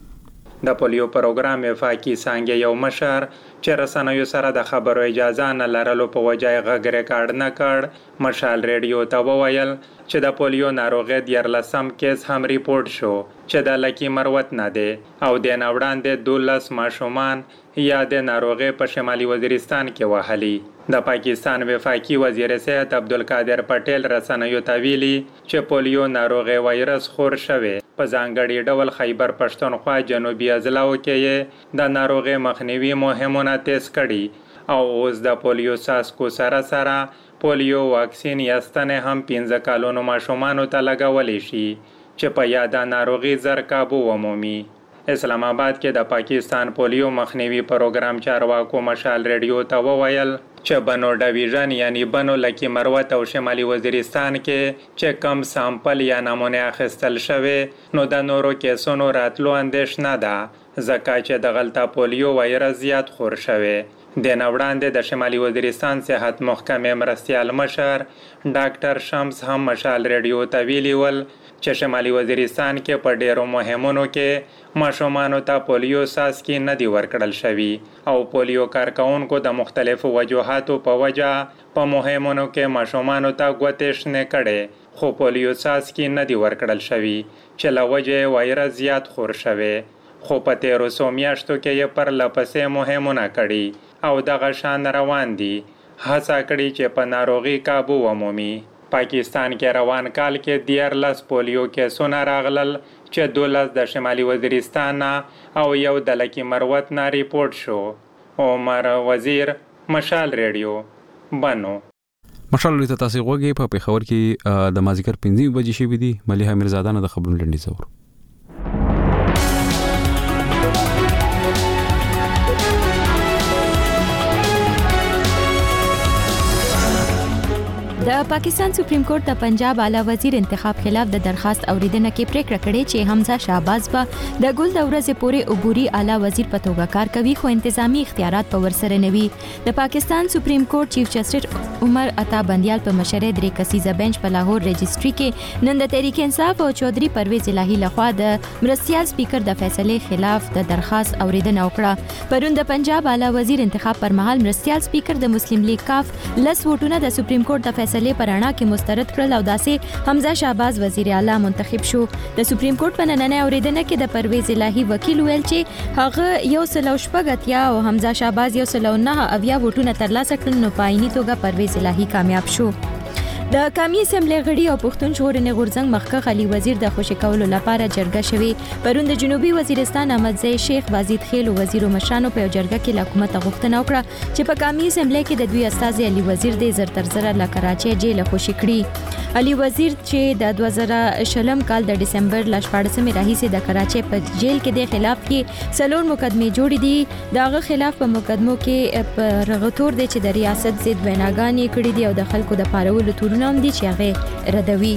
د پولیو پروګرام وفاقي څنګه یو مشر چې رسنیو سره د خبرو اجازه نه لرلو په وجه غږ ریکارډ نه کړ، مشال ریډیو ته وویل چې د پولیو ناروغي 14 کیس هم ریپورت شو چې د لکی مروت نه دی او د نوړاندې 12 ماشومان یا د ناروغي په شمالي وزیرستان کې وهلي. د پاکستان وفاقي وزیر صحت عبدالقادر پټیل رسنیو ته ویلي چې پولیو ناروغي وایرس خور شوی په ځانګړي ډول خیبر پښتونخوا جنوبي اضلاعو کې د ناروغي مخنیوي مهمونه تیز کړي او اوس د پولیو څاڅکو سره پولیو واکسین یاستنه هم 15 کالونو ماشومانو ته لګولې شي چې په یاده ناروغي زر کابو ومومي. اسلام آباد کې د پاکستان پولیو مخنیوي پروګرام چارواکو مشال ریډیو ته وویل چې بنو ډیویژن یعنی بنو لکی مروت او شمالي وزیرستان کې چې کم سامپل یا نمونه اخیستل شوی نو د نورو کیسونو راتلو اندېښنه ده ځکه چې د غلطه پولیو وایرس زیات خور شوی. د نوړاندې د شمالي وزیرستان صحت محکمې مرستیال مشر ډاکټر شمس هم مشال ریډیو ته ویلي ول چې شمالي وزیرستان کې په ډیرو مهمونو کې ماشومانو ته پولیو څاڅکي نه دی ورکړل شوی او پولیو کارکونکو د مختلفو وجوهاتو په وجه په مهمونو کې ماشومانو ته ګوتې شنې کړې خو پولیو څاڅکي نه دي ورکړل شوي چې له وجې وایرس زیات خور شوی، خو په تیرو څو میاشتو کې یې پرله پسې مهمونه کړي او دغه شان روان دي، هڅه کړې چې په ناروغي کابو ومومي. پاکستان کې روان کال کې 14 پولیو کیسونه راغلل چې 12 د شمالي وزیرستان او یو د لکی مروت نه ریپورت شو. عمر وزیر، مشال ریډیو، بنو. مشال ریډیو ته تاسو غوږی په پیښور کې د مازیګر 5 بجې شوې دي. مليحه میرزاده نه د خبرونو لنډیز اورو. د پاکستان سپریم کورټ د پنجاب اعلی وزیر انتخاب خلاف د درخواست اوریدنه کې پریکړه کړې چې حمزه شهباز به د ګل د ورځې پورې عبوري اعلی وزیر په توګه کار کوي، خو انتظامی اختیارات په ورسره نه وي. د پاکستان سپریم کورټ چیف جسټس عمر عطا بندیال په مشرۍ درې کسیزه بنچ په لاهور رجسټري کې نن د تحریک انصاف او چودري پرویز الهی لخوا د مرستیال سپیکر د فیصلې خلاف د درخواست اوریدنه وکړه. پرون د پنجاب اعلی وزیر انتخاب پر مهال مرستیال سپیکر د مسلم لیگ کاف لس ووټونه د سپریم کورټ د فیصلې پرانا کې مسترد کړل او داسې حمزه شهباز وزیر اعلی منتخب شو. د سپریم کورټ په نننۍ اوریدنه کې د پرویز الهی وکیل ویل چې هغه یو سلو شپږتیا او حمزه شهباز یو سلو نه اویا ووټونه ترلاسه کړل، نو پایني توګه پرویز الهی کامیاب شو. د قومي اسمبلی غړي او پښتون ژغورنې غورځنګ مخکښ علي وزیر د خوشی کولو لپاره جرګه شوی. پرون د جنوبي وزیرستان احمدزی شیخ بازید خیل او وزیر مشرانو په جرګه کې له حکومت غوښتنه وکړه چې په قومي اسمبلی کې د دوی استازي علي وزیر د زر تر زر له کراچۍ جیل خوشی کړي. علي وزیر چې د 2020 کال د ډسمبر ل 14 راهیسې د کراچۍ په جیل کې د خلاف کې سلور مقدمه جوړې دي. دغه خلاف په مقدمو کې پر غتور دي چې د ریاست ضد ویناګانې کړې دي او د خلکو د پارولو تورونه هم دي چې هغه ردوي.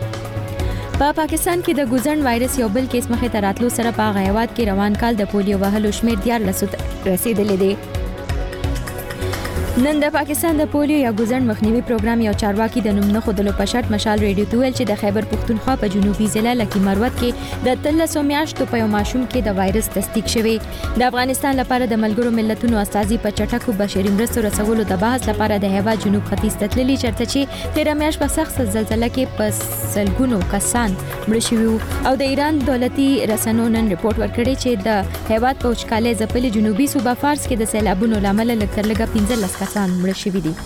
په پاکستان کې د ګوزن وایرس یو بل کیس مخې ته راتلو سره په غیوات کې روان کال د پولیو وهلو شمیر 14 رسیدلې دي. نن د پاکستان د پولیو یا ګوزن مخنیوي پروګرام یو چارواکي د نوم نه خودلو په شرط مشال ریډیو ته ویل چې د خیبر پښتونخوا په جنوبي ضلع لکی مروت کې د 13 میاشتو په یو ماشوم کې د وایرس تصدیق شوی. د افغانستان لپاره د ملګرو ملتونو استازي په چټکو بشري مرستو رسولو د بحث لپاره د هیواد جنوب ختیځ ته تللي، چرته چې 13 میاشت په سخت زلزلہ کې په سلګونو کسان مړ شوي او د ایران دولتي رسنیو نن ریپورت ورکړی چې د هیواد په وچکالۍ ځپلي جنوبي صوبه فارس کې د سیلابونو لامل لږ 15 کسان مړ شوي دي.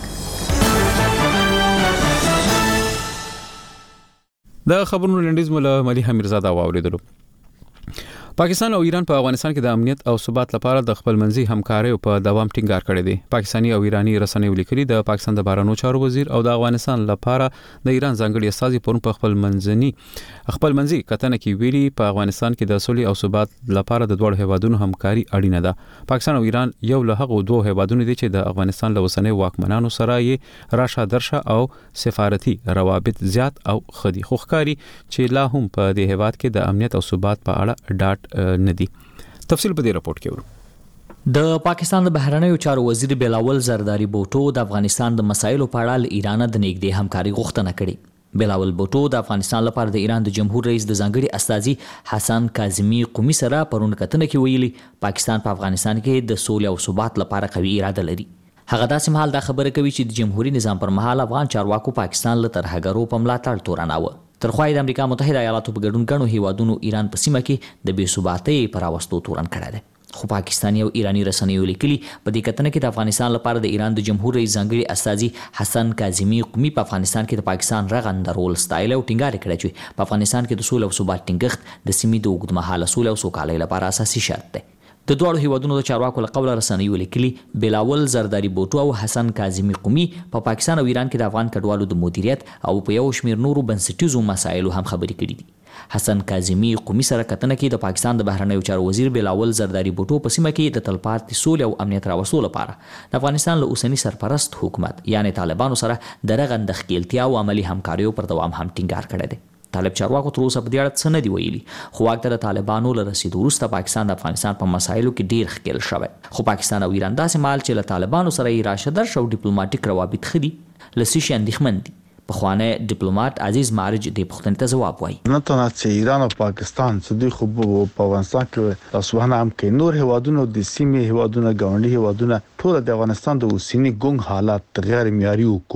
د خبرونو لنډیز مولا مليحه میرزاده واوریدلو. پاکستان او ایران په افغانستان کې د امنیت او ثبات لپاره د خپلمنځي همکارۍ په دوام ټینګار کړی دی. پاکستاني او ایرانی رسنیو لیکلي د پاکستان د بهرنیو چارو وزیر او د افغانستان لپاره د ایران ځانګړي استازي پرون په خپلمنځي کتنه کې ویلي په افغانستان کې د صلح او ثبات لپاره د دوه هیوادونو همکاري اړینه ده. پاکستان او ایران یو له هغو دوه هیوادونو دي چې د افغانستان له اوسنۍ واکمنانو سره یې راشه درشه او سفارتي روابط زیات او خدي خوخکاری چې لا هم په دې هیواد کې د امنیت او ثبات په اړه ډاټ ندی. تفصیل په دې راپورټ کې ورو. د پاکستان د بهرنیو چارو وزیر بلاول زرداری بوټو د افغانستان د مسایلو په اړه له ایران د نږدې همکاري غوښتنه کړې. بلاول بوټو د افغانستان لپاره د ایران د جمهور رئیس د ځانګړي استازي حسن کاظمی قومي سره پرون کتنه کې ویلي پاکستان په افغانستان کې د سولې او ثبات لپاره قوي اراده لري. هغه داسې مهال دا خبره کوي چې د جمهوریت نظام پر مهال افغان چارواکو پاکستان له ترهګرو په ملاتړ تورناوه. ترخوای د امریکا متحده ایالاتو په ګډون غنو هیوادونو ایران په سیمه کې د بې ثباتۍ پر راوستو تورن کړی دی. خو پاکستاني او ایرانی رسنیو لیکلي په دې کتنه کې د افغانستان لپاره د ایران د جمهور رئیس ځانګړي استازي حسن کاظمی قومي په افغانستان کې د پاکستان رغنده رول ستایل او ټینګار کړی چې په افغانستان کې د سولې او ثبات ټینګښت د سیمې د اوږدمهاله سولې او سوکالۍ لپاره اساسي شرط دی. د دوه هیوادونو د چارواکو له قوله رسنیو لیکلي بلاول زرداری بوټو او حسن کاظمی قومي په پاکستان او ایران کې د افغان کډوالو د مدیریت او په یو شمیر نورو بنسټیزو مسایلو هم خبرې کړې دي. حسن کاظمی قومي سره کتنه کې د پاکستان د بهرنیو چارو وزیر بلاول زرداری بوټو په سیمه کې د تلپاتې سولې او امنیت راوستلو لپاره د افغانستان له اوسنی سرپرست حکومت یعنی طالبانو سره د رغنده ښکیلتیا او عملی همکاریو پر دوام هم ټینګار کړی دی. طالب چارواکو تر اوسه په دې اړه څه نه دی ویلي، خو واک ته د طالبانو له رسیدو وروسته پاکستان د افغانستان په مسایلو کې ډیر ښکیل شوی. خو پاکستان او ایران داسې مهال چې له طالبانو سره یې راشه درشه او ډیپلوماټیک روابط ښه دي له څه شي اندېښمن دي. پخوانی ډیپلوماټ عزیز معرج د پوښتنې ته ځواب وایي. نه تنها چې ایران او پاکستان څه دوی خو په افغانستان کې تاسو هم کې نور هیوادونو د سیمې هیوادونو ګاونډي هیوادونو ټول د افغانستان د اوسنی ګونګ حالات غیر معیاري حکومت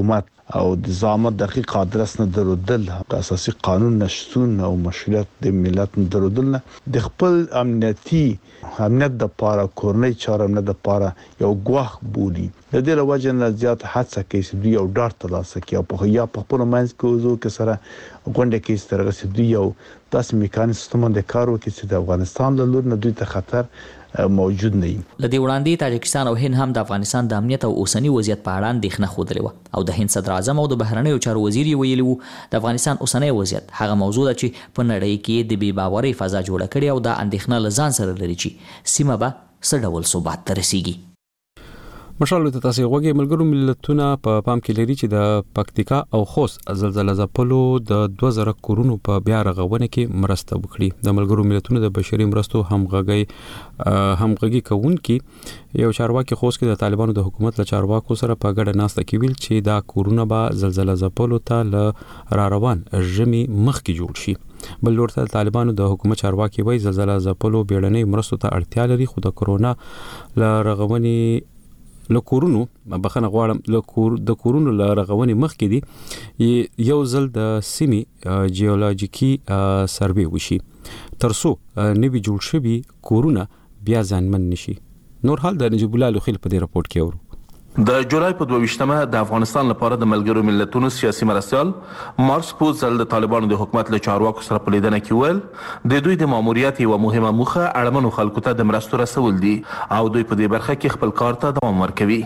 او د ضامن دقیق ادرس نه درودل د اساسي قانون نشټون او مشروعیت د ملت نه درودل د خپل امنیت د پاره کورنۍ چارم نه د پاره یو غواخ بولی د دې لوجه نه زیات حادثه کې دوی یو ډار تلاسه کې په یا په خپل منځ کې وزو کې سره غونډه کې سترغه دوی یو داس میکانیزم د کارو کې چې د افغانستان له لور نه دوی ته خطر موجود نه وي. لدې وړاندې تاجکستان او هند هم د افغانستان د امنیت او اوسنی وضعیت په اړه اندېښنه خوده و او د هند صدر اعظم او د بهرنیو چارو وزیر ویلي وو د افغانستان اوسنی وضعیت هغه موضوع ده چې په نړۍ کې د بې باورۍ فضا جوړه کړي او د اندېښنه لزان سره لري چې سیمه به څه ډول ثبات ته رسیږي. مشال ته تاسو غوږی ملګرو ملتونه په پام کې لري چې د پکتیکا او خوست زلزلہ ځپلو د 2000 کورونو په بیا رغونه کې مرسته وکړي. د ملګرو ملتونو د بشري مرستو همغږي کوونکي یو چارواکي خوست کې د طالبانو د حکومت له چارواکو سره په ګډه ناسته کې ویل چې دا کورونه به زلزلہ ځپلو ته ل روان ژمي مخکې جوړ شي. بل ورته طالبانو د حکومت چارواکي وایي زلزلہ ځپلو بیړنۍ مرستو ته اړتیا لري خو د کورونا ل رغونی لکورونو بخنه غواړم د کورونو لرغونی مخکې دي یو ځل د سیمي جیولوژیکي سروې وشي ترڅو نوی جوړ شوی کورونه بیا ځانمن نشي. نور حال د نجیب الله لوخیل په دې راپورټ کې اورو. د جولای په 22مه د افغانستان لپاره د ملګرو ملتونو سیاسي مرستيال مارس پوزل د طالبانو د حکومت له چارواکو سره په لیدنه کې ویل د دوی د ماموریت یو مهمه موخه اړمنو خلکو ته د مرستو رسول دي او دوی په دې برخه کې خپل کار ته دوام ورکوي.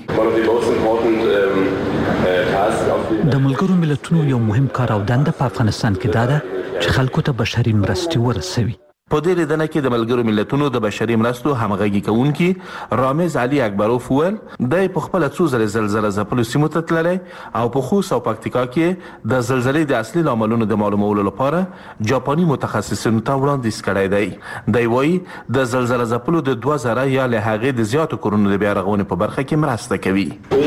د ملګرو ملتونو یو مهم کار او دنده په افغانستان کې دا ده چې خلکو ته بشري مرستې ورسوي. په دې لیدنه کې د ملګرو ملتونو د بشري مرستو همغږي کوونکي رامز علي اکبروف ویل د په خپل څو زلزلہ ځپلو سیمو ته تللی او په خوست او پکتیکا کې د زلزلې د اصلي عاملونو د معلومولو لپاره جاپاني متخصصینو ته وړاندیز کړی دی. دی وايي د زلزلہ ځپلو د 2000 یا له هغې د زیاتو کورونو د بیا رغونې په برخه کې مرسته کوي.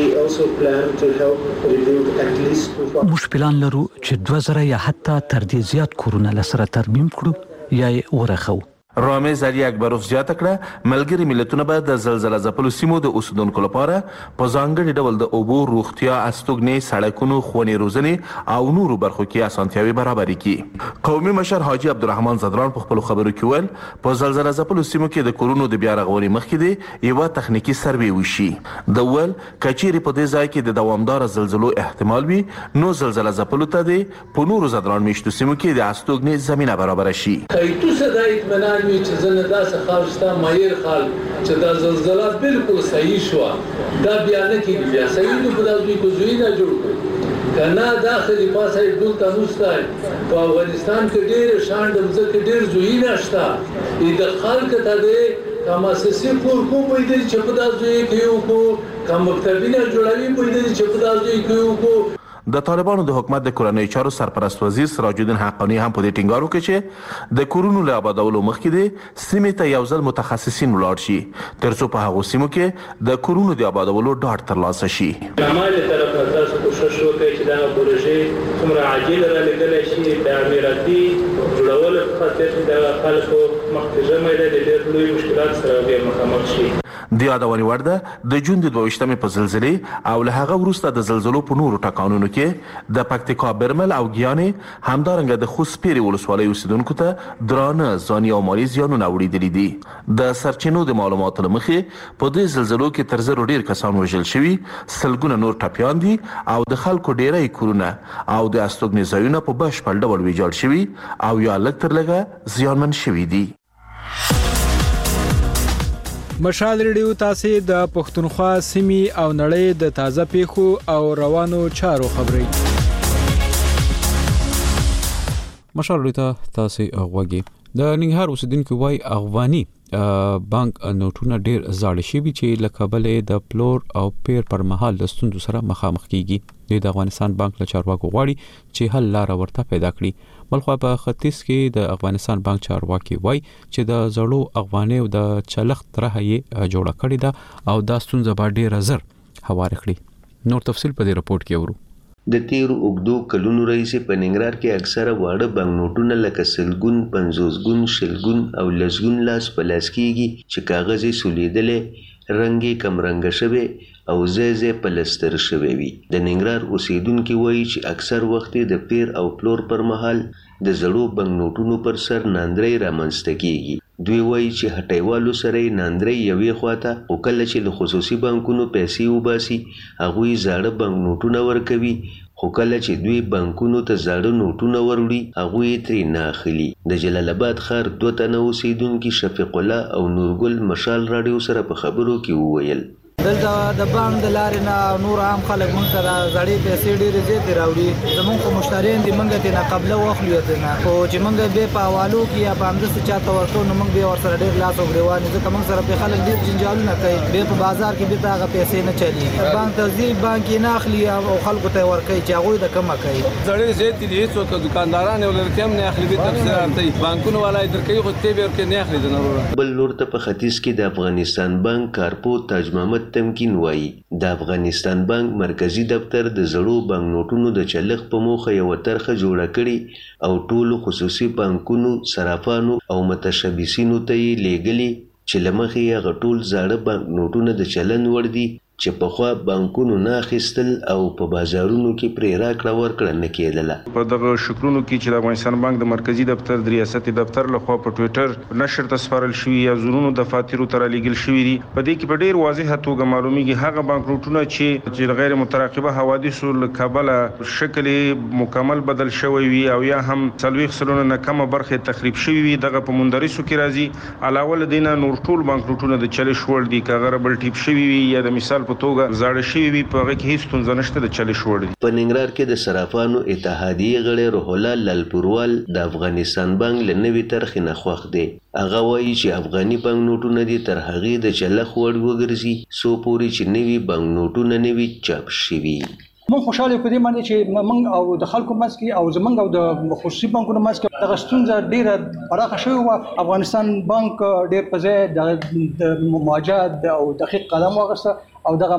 موږ پلان لرو چې 2000 یا حتی تر دې زیات کورونه لسره ترمیم کړو یا ورخو. رامز علي اکبروف زیاته کړه ملګري ملتونه به د زلزلہ ځپلو سیمو د اوسیدونکو لپاره په ځانګړي ډول د اوبو روغتیا استوګنې سړکونو ښوونې روزنې او نورو برخو کې اسانتیاوي برابرې کړي. قومي مشر حاجی عبدالرحمن زدران په خپل خبرو کې ویل په زلزلہ ځپلو سیمو کې د کورونو د بیا رغونې مخکې دی یو تخنیکی سروې وشي. د ول کچيري په دې ځای کې د دوامدار زلزلو احتمال وي نو زلزلہ ځپلو ته دی په نورو زدران میشتو سیمو کې د استوګنې زمينه برابر شي. چې زنه داسې خال شته مایر خال چې دا زلزلہ بالکل صحیح شو دا بیا نه کیږي بیا صحیح نو په داسې کو زوی نه جوړ کړي کنه داخلي پاسه دول تاسو په افغانستان کې ډېر شان د ځکه ډېر زوی نشته د خلک ته د کماسسي کور کو پېدل چې په داسې کېو کو کوم مکتبینه جوړوي پېدل چې په داسې کېو کو. د طالبانو د حکومت د کورنۍ چارو سرپرست وزیر سراج الدین حقانی هم په دې ټینګار وکړ چې د کورونو له آبادولو مخکې د سیمې ته یو ځل متخصصین ولاړ شي ترڅو په هغو سیمو کې د کورونو د آبادولو ډاډ ترلاسه شي. کمال طرف نه تاسو کوشش وکړئ چې دا پروژې څومره عاجل را لګل شي د امنیتي جوړولو په خاطر د خلکو مخکې جمع د ډېر لوی مشکلات سره به مخامخ شي. د یادونې وړ ده د جون د 22مې په زلزلې او له هغه وروسته د زلزلو په نورو ټکانونو کې د پکتیکا برمل او ګیانې همدارنګه د خوست پیري ولسوالۍ اوسیدونکو ته درانه ځاني او مالي زیانونه اوریدلي دي. د سرچینو د معلوماتو له مخې په دې زلزلو کې تر زرو ډیر کسان وژل شوي سلګونه نور ټپیان دي او د خلکو ډیری کورونه او د استوګنې ځایونه په بشپړ ډول ویجاړ شوي او یا لږ تر لږه زیانمن شوي دي. مشال ریډیو تاسو د پښتونخوا سیمې او نړۍ د تازه پیښو او روانو چارو خبري. مشال ریډیو تاسو غوږی د ننګرهار اوسیدونکو وای افغاني بانک نوټونه ډیر زاړه شوي چې لکبلې د پلور او پیر پر مهال د ستوندو سره مخامخ کیږي. د افغانستان بانک له چارواکو غواړي چې حل لار ورته پیدا کړي. بلخو په ختیځ کې د افغانستان بانک چارواکي وای چې د زړو افغاني او د چلخت طرحه یې جوړه کړې ده او دا ستونزه به ډیر زر هوار کړي. نور تفصيل په دې رپورت کې ورو. د تیرو اوګدو کلونو راهیسې په ننګرهار کې اکثره واړه بانک نوټونه لکه سلګون، 50 ګون، شلګون او لسګون لاس په لاس کېږي چې کاغذ یې سولیدلې، رنګ یې کم رنګه شوی او ځای پلستر شوی وي. د ننګرهار اوسیدونکو وایي چې اکثر وخت د پیر او پلور پر مهال د زړو بانک نوټونو پر سر ناندري رامنځته کیږي. دوی وایي چې هټیوالو سره ناندري یوې خواته او کله چې له خصوصي بانکونو پیسې وباسي هغوی زاړه بانک نوټونه ورکوي، خو کله چې دوی بانکونو ته زاړه نوټونه وروړي هغوی ترې نه اخلي. د جلال آباد ښار 2 تنه اوسیدونکي شفیق الله او نورګل مشال راډیو سره په خبرو کې وویل دلته د بانک د لارې نه نور عام خلک مونږ ته زړې پیسې ډېرې زیاتې راوړي. زمونږ خو مشتریان دي مونږ ته نه قبله واخلو ته خو چې مونږ به په حوالو کې یا په همداسې چاته ورکو نو مونږ به ورسره ډېر لاس او ګریوان ځکه مونږ سره په خلک ډېر جنجالونه کوي. به په بازار کې به هغه پیسې نه چلی بانک ته ځي بانک یې نه اخلي او خلکو ته ورکوي چې هغوی د کمه کوي. زړې زیاتې دي هیڅوک دکانداران ولرتي هم نه اخلي به تفسیر ارتي بانکونو ولای درکې خو ته به ورکې نه اخلي ضرور. بل لور ته په ختیځ کې د افغانستان بانک کارپو تاج محمد تمکین وایي د افغانستان بانک مرکزی دفتر د زړو بانک نوټونو د چلخ په موخه یو طرحه جوړه کړي او ټولو خصوصي بانکونو صرافانو او متشبثینو ته یې لیږلي چې لمخې هغه ټول زاړه بانک نوټونه د چلن وړ دي چې پخوا بانکونو نه اخیستل او په بازارونو کې پرې راکړه ورکړه نه کېدله. په دغه شکرونو کې چې د افغانستان بانک د مرکزی دفتر د ریاستي دفتر لخوا په ټوئیټر نشر ته سپارل شوي یا زورونو د فاتورو ته رالیږل شوي دي، په دې کې په ډېر واضحه توګه معلومیږي هغه بانک نوټونه چې غیر متراقبه حوادثو له کبله شکل مکمل بدل شوی وي او یا هم 40 سلنه نه کمه برخه تخریب شوی وي. دغه په مندرسو کې راځي. علاوه له دې نه نور ټول بانک نوټونه د چلش وړ دي که هغه بل ټیپ شوي وي یا د مثال په توګه زاړه شوي وي په هغه کې هیڅ ستونزه نشته د چلش وړ دي. په ننګرهار کې د صرافانو اتحادیې غړی روح الله لالپوروال د افغانستان بانک له نوې طرحې نه خوښ دی. هغه وایي چې افغاني بانک نوټونه دي تر هغې د چلخ وړ وګرځي څو پورې چې نوي بانک نوټونه نه وي چاپ شوي. مونږ خوشاله په دې باندې چې مونږ او د خلکو منځ کې او زمونږ او د خصوصي بانکونو منځ کې دغه ستونزه ډېره پراخه شوې وه. افغانستان بانک ډېر په ځای د مواجهت او دقیق قدم واخیسته او دغه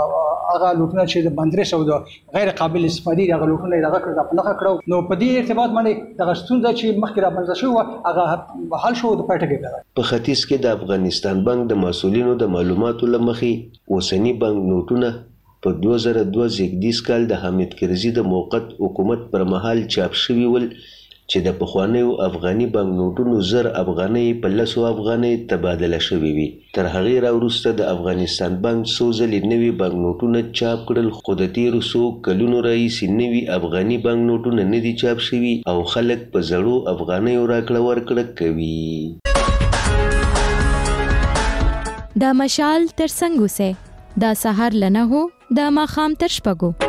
هغه لوټونه چې د بندرس او د غیر قابل استفادې دغه لوټونه دغه کړ په لغه کړو. نو په دې ارتباط باندې دغه ستونزه چې مخکې را منځ شو هغه حل شو د پټه کې. په ختیځ کې د افغانستان بانک د مسؤلینو د معلوماتو لمخې اوسنی بانک نوټونه په 2022 کال د حامد کرزي د موقت حکومت پر مهال چاپ شوي ول چې د پخوانیو افغاني بانک نوټونو 1000 افغانۍ په 100 افغانۍ تبادله شوي وي. تر هغې راوروسته د افغانستان بانک څو ځلې نوي بانک نوټونه چاپ کړل خو د تیرو 100 کلونو راهیسې نوي افغاني بانک نوټونه نه دي چاپ شوي او خلک په زړو افغانیو راکړه ورکړه کوي. دا مشال تر څنګه وسه دا سحر لنه هو دا ماخام تر شپږو.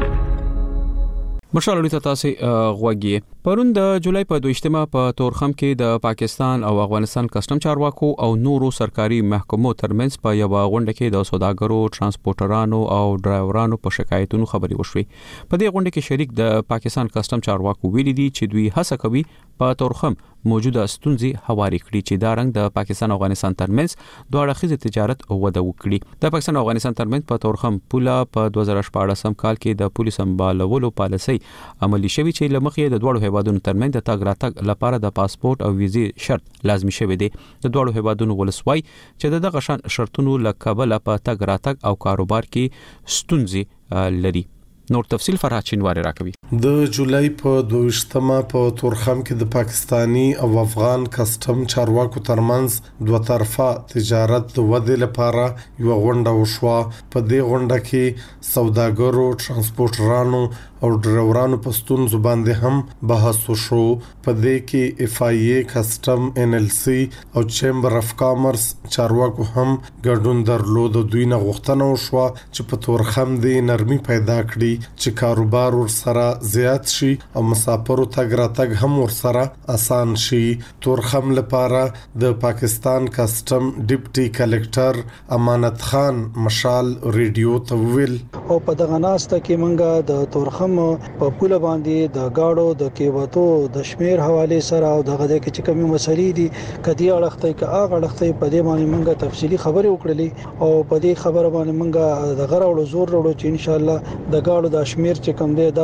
مشال اړیته تاسو غوږی پرون د جولای په 2مه په تورخم کې د پاکستان او افغانستان کسٹم چارواکو او نورو سرکاري محکمو ترمنځ په یو غونډه کې د سوداګرو، ترانسپورټرانو او ډرایورانو په شکایتونو خبري وشوي. په دې غونډه کې شریک د پاکستان کسٹم چارواکو ویلي دي چې دوی هڅه کوي په تورخم موجوده ستونزې هواري کړي چې دا رنګ د پاکستان او افغانستان ترمنځ دوه اړخیز تجارت وده وکړي. د پاکستان او افغانستان ترمنځ په تورخم پوله په 2014 کال کې د پولیس سمبالولو پالیسي عملی شوی چې لمخې د دوه هیوادونو ترمنځ د تګ راتګ لپاره د پاسپورت او ویزې شرط لازمي شوی دی. د دوه هیوادونو ولسوي چې دغه شان شرطونو لکبل په تګ راتګ او کاروبار کې ستونزې لري. نور تفصیل فرحت شینواری راکوي. د جولای په 22مه په تورخم کې د پاکستانی او افغان کسٹم چارواکو ترمنځ دوه طرفه تجارت د ودې لپاره یو غونډه وشوه. په دې غونډه کې سوداګرو، ترانسپورټرانو او ډرایورانو په ستونزو باندې هم بحث وشو. په دې کې اف آی ای، کسٹم، ان ال سی او چیمبر اف کامرس چارواکو هم ګډون درلود. دوی نه غوښتنه وشوه چې په تورخم د نرمي پیدا کړي چې کاروبار ورسره زیات شي او مسافرو تګ راتګ هم ورسره آسان شي. تورخم لپاره د پاکستان کسٹم ډیپټي کلکټر امانت خان مشال ریډیو ته ویل او په دغه ناسته کې منګه د تورخم په پوله باندې د گاډو د کیواتو د شمیر حواله سره او دغه د چې کومه مسلې دي کدي اړخته کې هغه اړخته په دې باندې منګه تفصیلی خبرې وکړلې او په دې خبره باندې منګه د غره او زور وروړو چې ان شاء الله د گاډو د شمیر چې کم دی دا بس یو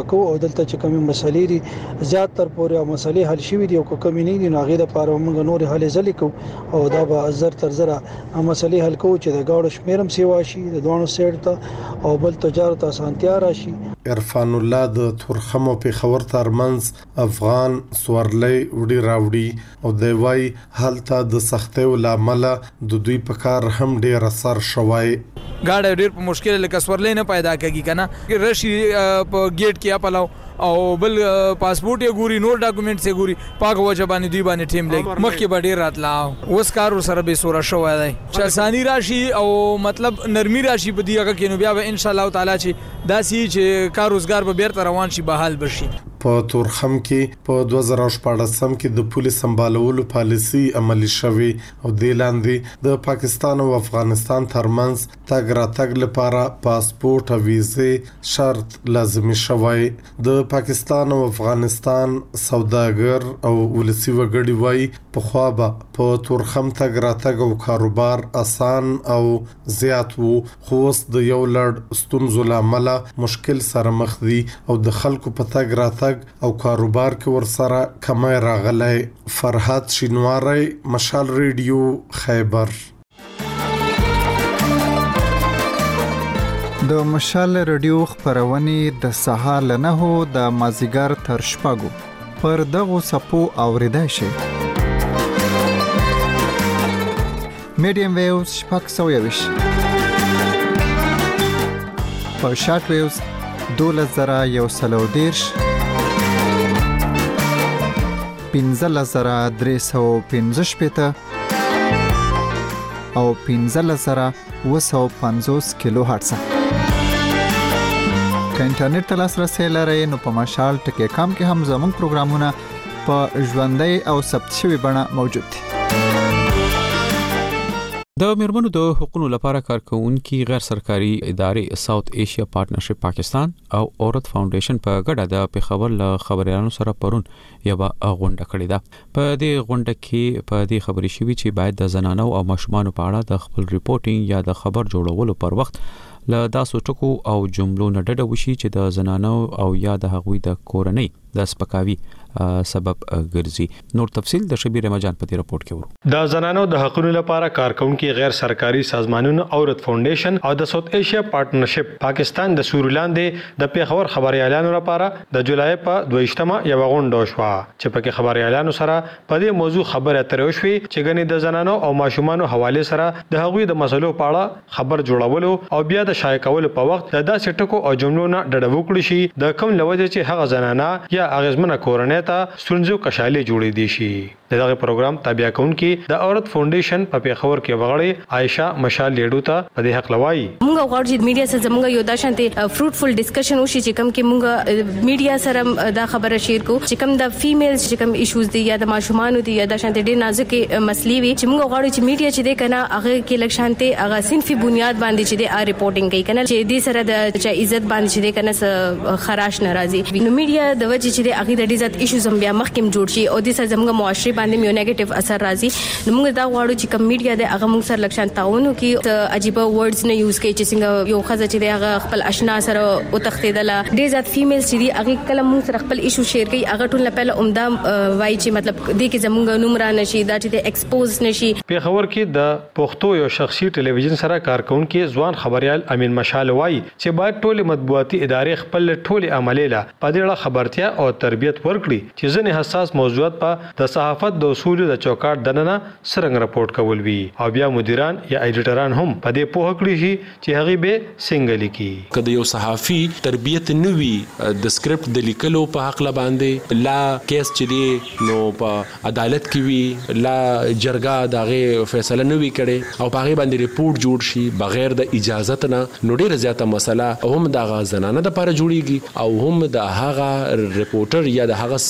کوو او دلته چې کومې مسلې دي زیات تر پورې مسلې حل شوي دي او کومې نه دي نو هغه لپاره موږ نور حل ځلې کوو او دا به زر تر زر مسلې حل کوو چې د گاډو شمیرم سیوا شي د دوانو سیټ ته او بل تجارت اسانتیا راشي. عرفان الله د تورخم په خبر ترمنځ افغان سورلۍ وړي راوړي او د وای حالت د سختۍ لامل د دوی په کار هم ډیر اثر شوی. گاډي ډیر په مشکل لکه سورلۍ نه پیدا کیږي کنه رشي په گیټ کې اپلاو او بل پاسپورت یې ګوري نور ډاکومېنټس یې ګوري پاک وجه باندې دوی باندې ټیم لګ مخکې به ډیر راتلا اوس کار سره به سوره شوی دی چې اساني راشي او مطلب نرمي راشي په دیغه کې نو بیا به ان شاء الله تعالی چې داسي چې کار روزګار به بیرته روان شي بحال بشي. په تورخم کې په 2014 کې د پولیس سمبالولو پالیسي عملی شوه او د لاندې د پاکستان او افغانستان ترمنځ تګ راتګ لپاره پاسپورت او ویزه شرط لازمي شوی. د پاکستان او افغانستان سوداګر او ولسی وګړي وای په خوا په تورخم تګ راتګ او کاروبار آسان او زیات وو خو د یو لړ ستونزو لامل مشکل سره مخ دي او د خلکو په تګ راتګ او کاروبار کې ورسره کمای راغلی. فرحات شینواری، مشال ریډیو، خیبر. د مشال ریډیو خبرونه د سهار له 9 د مازیګر تر شپږو پر دغه سپو اوریدای شي. میډیم ویوز شپږ سویوش په شارټ ویوز 2110 15,315 او 15,250 کیلو هرتز. که انټرنیټ ته لاسرسي لرئ نو په مشال ټکی کام کې هم زموږ پروګرامونه په ژوندۍ او ثبت شوی بڼه موجود دي. د میرمنو د حقوقو لپاره کارکونکو غیر سرکاري ادارې ساوث ایشیا پارټنرشپ پاکستان او عورت فاونډیشن په ګډه د پیښور له خبريالانو سره پرون یو غونډه کړې ده. په دې غونډه کې په دې خبرې شوې چې باید د زنانو او ماشومانو په اړه د خپل ریپورټینګ یا د خبر جوړولو پر وخت له داسو ټکو او جملو نه ډډه وشي چې د زنانو او یا د هغوی د کورنۍ د سپکاوي سبب ګرځي. نور تفصيل د شبیر مجان په دې رپورت کې ورو. د زنانو د حقوقو لپاره کارکونکو غیر سرکاري سازمانونو عورت فاونډیشن او د ساوث ایشیا پارټنرشپ پاکستان د سورلاندې د پیښور خبريالانو لپاره د جولای په 22مه یو غونډه شو چې پکې خبريالانو سره په دې موضوع خبرې اترې وشوې چې غني د زنانو او ماشومانو حواله سره د هغوی د مسلو په اړه خبر جوړولو او بیا د شایع کولو په وخت د داسې ټکو او جملو نه ډډه وکړي شي د کوم لوجه چې هغه زنانه یا اغیزمنه کورنۍ ته ستونزو کشالې جوړې دي شي. دغه پروګرام تابع کونکي د عورت فاونډیشن په پیښور کې وغړې عائشہ مشال لیډو ته په دې حق لوي. موږ غواړو چې میډیا سره زموږ یو د شانتي فروټفل ډسکشن وشي چې کوم کې موږ میډیا سره دا خبره شیر کو چې کوم د فیمیلز چې کوم ایشوز دي یا د ماشومانو دي یا د شانتي ډېر نازک مسلې وي چې موږ غواړو چې میډیا چې ده کنه هغه کې لک شانتي هغه صنفي بنیاد باندې چې د ریپورټینګ کوي کنه چې دې سره د عزت باندې چې ده کنه خراش ناراضي نو میډیا د وجه چې هغه د عزت ایشوز هم بیا مخکې جوړ شي او د سره زموږ معاشري باندې یو نیگیټیو اثر راځي. نو موږ دا غواړو چې کوم میډیا د هغه موږ سره لکشان تعاون کوي عجیب ورډز نه یوز کوي چې څنګه یو خزه چې هغه خپل آشنا سره او تختیدله ډیر زیات فیمیل چې هغه کله موږ سره خپل ایشو شیر کوي هغه ټول په عمده وای چې مطلب دې کې زموږ نوم را نشي دا چې ایکسپوز نشي. پیښور کې د پښتو یو شخصي ټلویزیون سره کارکونکو ځوان خبريال امین مشال وای چې باید ټول مطبوعاتي ادارې خپل ټول عملیله په دې اړه خبرتیا او تربیت ورکړي چې ځنې حساس موضوعات په د صحافت د اصول د چوکاټ دننه سرنګ رپورټ کول وی او بیا مدیران یا ایډیټران هم په دې پوه کړی شي چې هغه به څنګه لیکي. کله یو صحافي تربیت نوي د سکرپټ د لیکلو په حق باندې لا کیس چې دی نو په عدالت کې وی لا جرګه دغه فیصله نوي کړي او په هغه باندې ریپورت جوړ شي بغیر د اجازه نه نو ډیره زیاته مسله هم د زنانه د لپاره جوړیږي او هم د هغه ریپورټر یا د هغه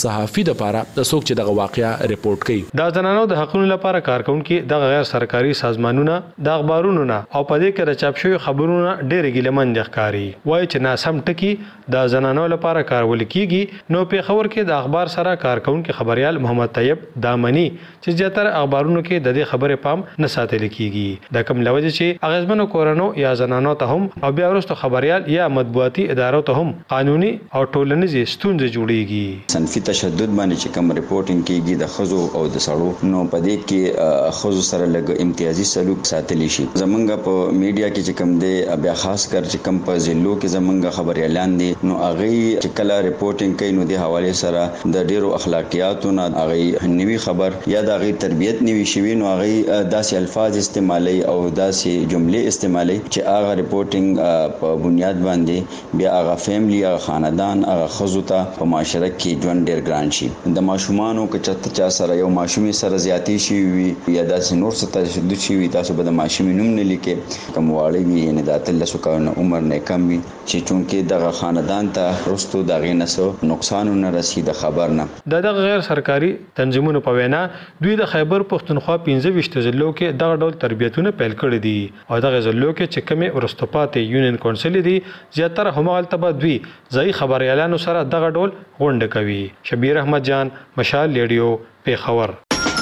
صحافي د لپاره د څوک چې دغه واقعیا ریپورت کوي. د زنانو د حقوقو لپاره کارکونکو د غیر سرکاري سازمانونو د اخبارونو نه او په دې کې د چاپ شوی خبرونو ډېر ګیلمن ښکاری وایي چې ناسم ټکی د زنانو لپاره کارول کیږي. نو په خبر کې د اخبار سره کارکونکو خبريال محمد طیب دامنی چې زیاتره اخبارونو کې د دې خبرې پام نه ساتل کیږي د کوم لوجه چې اغیزمنو کورونو یا زنانو ته هم او بیا وروسته خبريال یا مطبوعاتي ادارو ته هم قانوني او ټولنیزي ستونزې جوړيږي. صنفي تشدد باندې چې کوم ریپورتینګ کیږي د خزو او د سړو نو په دې کې خزو سره لګ امتیازي سلوک ساتلی شي. زمونږ په میډیا کې چې کوم دی بیا خاص کر چې کوم په ضلعو کې زمونږ خبريالان دي نو هغه چې کله ریپورتینګ کوي نو د حواله سره د ډیرو اخلاقیاتو نه هغه نوي خبر یا د هغه تربيت نوي شوی نو هغه داسې الفاظ استعمالي او داسې جملې استعمالي چې هغه ریپورتینګ په بنیاد باندې بیا هغه فیملی هغه خاندان هغه خزو ته په معاشره کې ژوند ډیر ګران شي. د ماشومانو کې چا سره یو ماشومي سره زیاتی شي وي یا داسې نور څه تشدد شي وي تاسو به د ماشومي نوم نه لیکي کوم واړی وي یعنی د 13 کلونو عمر نه کم وي چې چونکه دغه خاندان ته رستو دغه نسو نقصان نه رسید خبر نه. دغه غیر سرکاري تنظیمونو په وینا دوی د خیبر پښتونخوا 15 ضلعو کې دغه ډول تربیتونه پیل کړي دي او دغه ضلعو کې چې کومه ورستپاتې یونین کونسل دي زیاتره همغلطه دوی ځای خبريالانو سره دغه ډول غونډه کوي. شبیر احمد جان مشال ریډیو پیښور.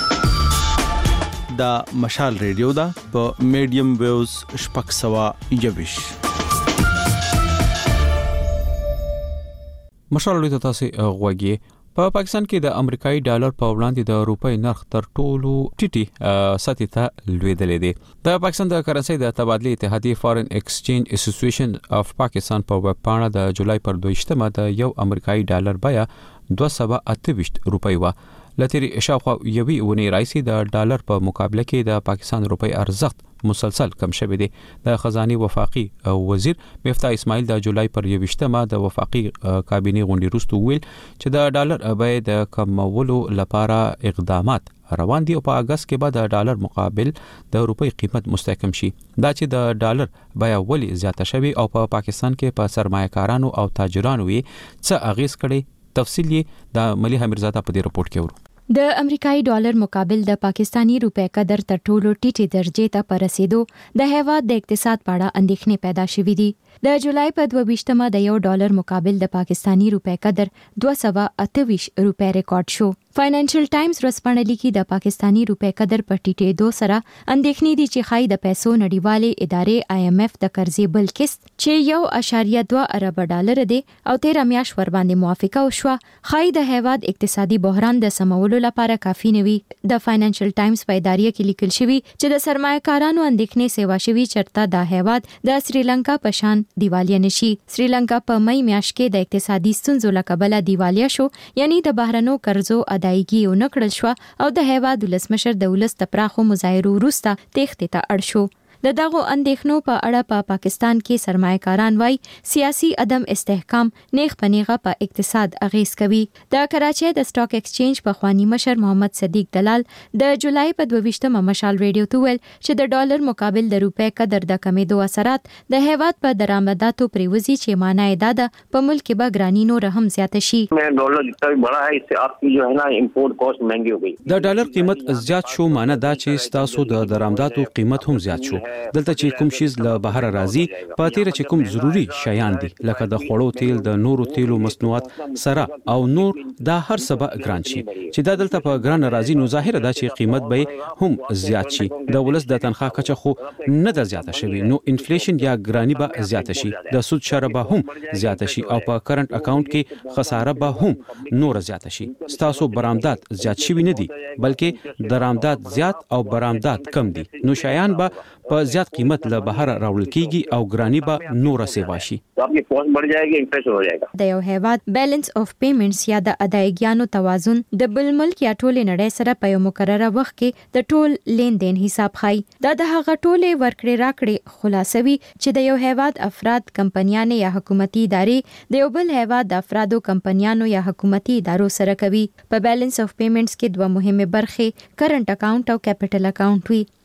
دا مشال ریډیو دا په میډیم ویوز شپږ سوه یوش. مشال ریډیو تاسو غوږی په پاکستان کې د امریکایي ډالر په وړاندې د روپۍ نرخ تر ټولو ټیټي سطح ته لوېدلې دي. د پاکستان د کرنسي د تبادلې اتحادیه فارن ایکسچینج اسوسییشن اف پاکستان په ویب پاڼه د جولای پر 22مه د یو امریکایي ډالر بیه 228 روپۍ و. لتري شاوخوا یوي ونی رئیسي د ډالر په مقابله کې د پاکستان روپۍ ارزښت مسلسل کم شوی دی. د خزانه وفاقي وزیر مفتاح اسماعیل د جولای پر 22مه د وفاقي کابینه غونډې وروسته ویل چې د ډالر بیه د کمولو لپاره اقدامات روان دي او په اگست کې به د ډالر مقابل د روپۍ قیمت مستحکم شي. دا چې د ډالر بیه ولې زیاته شوی او په پاکستان کې په سرمایه‌کارانو او تاجرانو یې څه اغیز کړي تفصیل یې د ملي حمیرزاده په دې رپورت کې ورو. د امریکایي ډالر مقابل د پاکستانی روپۍ قدر تر ټولو ټیټه درجه ته پرسیدو د هیواد د اقتصاد په اړه اندېښنې پیدا شوې دي. د جولای په 22مه د یو ډالر مقابل د پاکستانی روپۍ قدر 228 روپۍ ریکارډ شو. فاینانشل ټایمز ورځپاڼه لیکي د پاکستانی روپۍ قدر په ټیټېدو سره اندېښنې دي چې خای د پیسو نړیوالې ادارې IMF د قرضې بل قسط چې 1.2 ارب ډالر دی او 13 میاشت ور باندې موافقه وشوه خای د هیواد اقتصادي بحران د سمولو لپاره کافي نه وي. د فاینانشل ټایمز په ادارې کې لیکل شوی چې د سرمایه‌کارانو اندېښنې سیوا شوی چرته د هیواد د سریلانکا په شان دیوالیا نشي. سریلانکا په مئی میاشت کې د اقتصادي ستونزو له کبله دیوالیا شو یعنی د بهرنو قرضو ادایګي او نکړل شو او د هیواد ولسمشر د ولس تپراخو مظاهرو وروسته تېښتې ته اړ شو. د دغه اندېښنو په اړه په پاکستان کې سرمایه‌کاران وای سیاسي عدم استحکام نیغ پنیغه په اقتصاد اغیز کوي. د کراچۍ د سٹاک ایکسچینج په خوانی مشر محمد صدیق دلال د جولای په 22مه مشال ریډیو ته ویل چې د ډالر مقابل د روپۍ قدر د کمیدو اثرات د هیواد په درآمداتو پریوزي چې معنی دا ده په ملک کې به ګرانی نور هم زیات شي. ډالر جتنا بھی بڑا ہے اس سے آپ کی جو ہے نا امپورٹ کاسٹ مہنگی ہو گئی. د ډالر قیمت زیات شو معنی دا چې تاسو د درآمداتو قیمت هم زیات شو. دلته چې کوم شیز له بهر راځي په تیر چې کوم ضروری شیان دي لکه د خوړو تیل د نورو تیلو مصنوعات سره او نور دا هر څه به ګران شي چې دا دلته په ګران راځي نو ظاهر ده چې قیمت به هم زیات شي. د ولس د تنخواه کچه خو نه د زیاته شوی نو انفلیشن یا ګرانی به زیاته شي. د سود شره به هم زیاته شي او په کرنٹ اکاونټ کې خساره به هم نور زیاته شي. ستاسو برآمدات زیات شوی نه دي بلکې درآمدات زیات او برآمدات کم دي نو شایان به په زیات قیمت له بهر راوړل کیږي او ګرانی به نور سیوا شي. د یو هیواد بیلانس اف پیمنټس یا د ادایګیانو توازن د بل ملک یا ټول نړۍ سره په یو مقرره وخت کې د ټول لین دین حساب خای. دا د هغه ټولې ورکړې راکړې خلاصوي چې د یو هیواد افراد کمپنیانو یا حکومتي ادارې د یو بل هیواد د افرادو کمپنیانو یا حکومتي ادارو سره کوي. په بیلانس اف پیمنټس کې دوه مهمه برخې کرنٹ اکاونټ او کیپټل اکاونټ وي.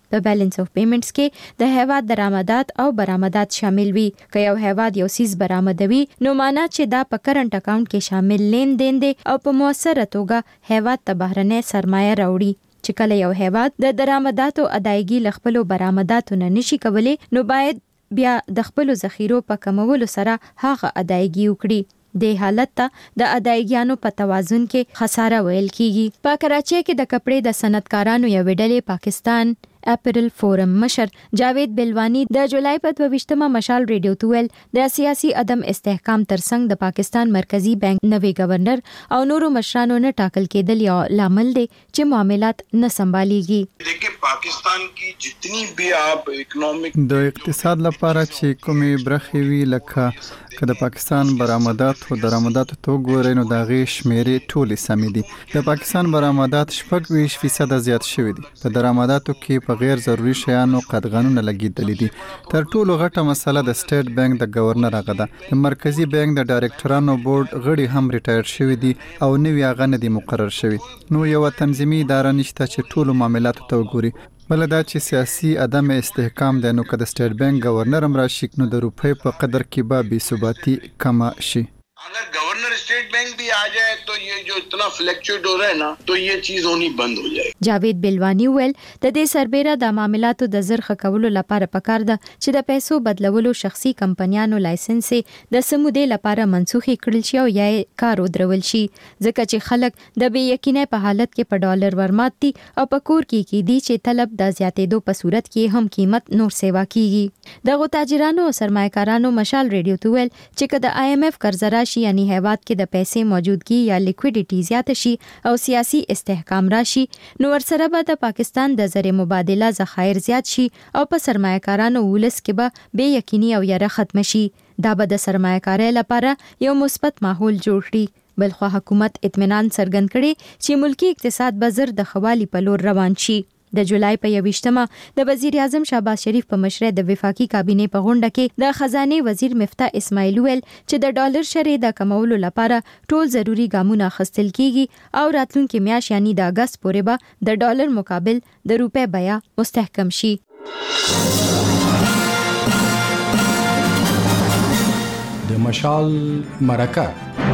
په بیلانس اف پیمنټس کې د هیواد درآمدات او برآمدات شامل وي. که یو هیواد یو سیس برآمدوي نو معنا چې دا په کرنٹ اکاونټ کې شامل لین دین دی او په موثره توګه هیواد ته بهرنۍ سرمایه راوړي. چې کله یو هیواد د درآمداتو ادایګي ل خپل برآمداتو نه نشي کولی نو باید بیا د خپل ذخیرو په کمولو سره هغه ادایګي وکړي. د حالت ته د ادایګیانو په توازن کې خساره ویل کیږي. په کراچۍ کې د کپړې د صنعتکارانو یو ډلې پاکستان اپریل فورم مشر جاوید بلوانی د جولای په 22مه مشال ریډیو ته ویل د سیاسي عدم استحکام ترڅنګ د پاکستان مرکزی بانک نوې گورنر او نورو مشرانو نه ټاکل کېدل یو لامل دی چې معاملات نه سمباليږي. देखिए पाकिस्तान की जितनी भी आप इकोनॉमिक د اقتصاد لپاره چې کومې برخې وی لکه که د پاکستان برآمدات او درآمدات تو ګورئ نو د غي شمیرې ټولې سمې دي. د پاکستان برآمدات 26% زیات شوي دي. په درآمداتو کې په غیر ضروري شیانو قدغنونه لګیدلې دي. تر ټولو غټه مسله د سټیټ بانک د گورنر هغه ده. د مرکزی بانک د ډایرکټرانو بورډ غړي هم ریټایر شوي دي او نوی هغه نه دي مقرر شوي. نو یو تنظیمي اداره نشته چې ټولو معاملاتو ته وګوري. بل دا چې سیاسي عدم استحکام دی نو که د سټیټ بانک گورنر هم راشي نو د روپۍ په قدر کې به بې ثباتی کم شي. अगर गवर्नर स्टेट बैंक भी आ जाए तो ये जो इतना फ्लक्चुएट हो रहा है ना तो ये चीज होनी बंद हो जाएगी. جاوید بلوانی ویل د دې سربېره د معاملاتو د زرخه کولو لپاره پکار ده چې د پیسو بدلولو شخصي کمپنیانو لایسنس د سمودې لپاره منسوخي کړل شي او یا کار ودرول شي ځکه چې خلک د بې یقینۍ په حالت کې په ډالر ورمات دي او په کور کې دي چې طلب د زیاتېدو په صورت کې هم قیمت نور سیوا کیږي. دغه تاجرانو او سرمایه‌کارانو مشال ریډیو ته ویل چې کله IMF قرض راشي یعنی هیواد کې د پیسې موجودګي یا لیکویډیټي زیات شي او سیاسي استحکام راشي نو ورسره به د پاکستان د زر مبادله ذخایر زیات شي او په سرمایه‌کارانو ولس کې به بې یقیني او یره ختم شي. دا به د سرمایه‌کارۍ لپاره یو مثبت ماحول جوړ کړي. بلخو حکومت اطمینان څرګند کړي چې ملکی اقتصاد به زر د خوالي په لور روان شي. د جولای په 21مه د وزیر اعظم شهباز شریف په مشرۍ د وفاقي کابینې په غونډه کې د خزانه وزیر مفتاح اسماعیل ویل چې د ډالر شرې د کمولو لپاره ټول ضروری ګامونه اخیستل کیږي او راتلونکي میاشت یعنی د اگست پورې به د ډالر مقابل د روپے بیه مستحکم شي. د مشال مرکه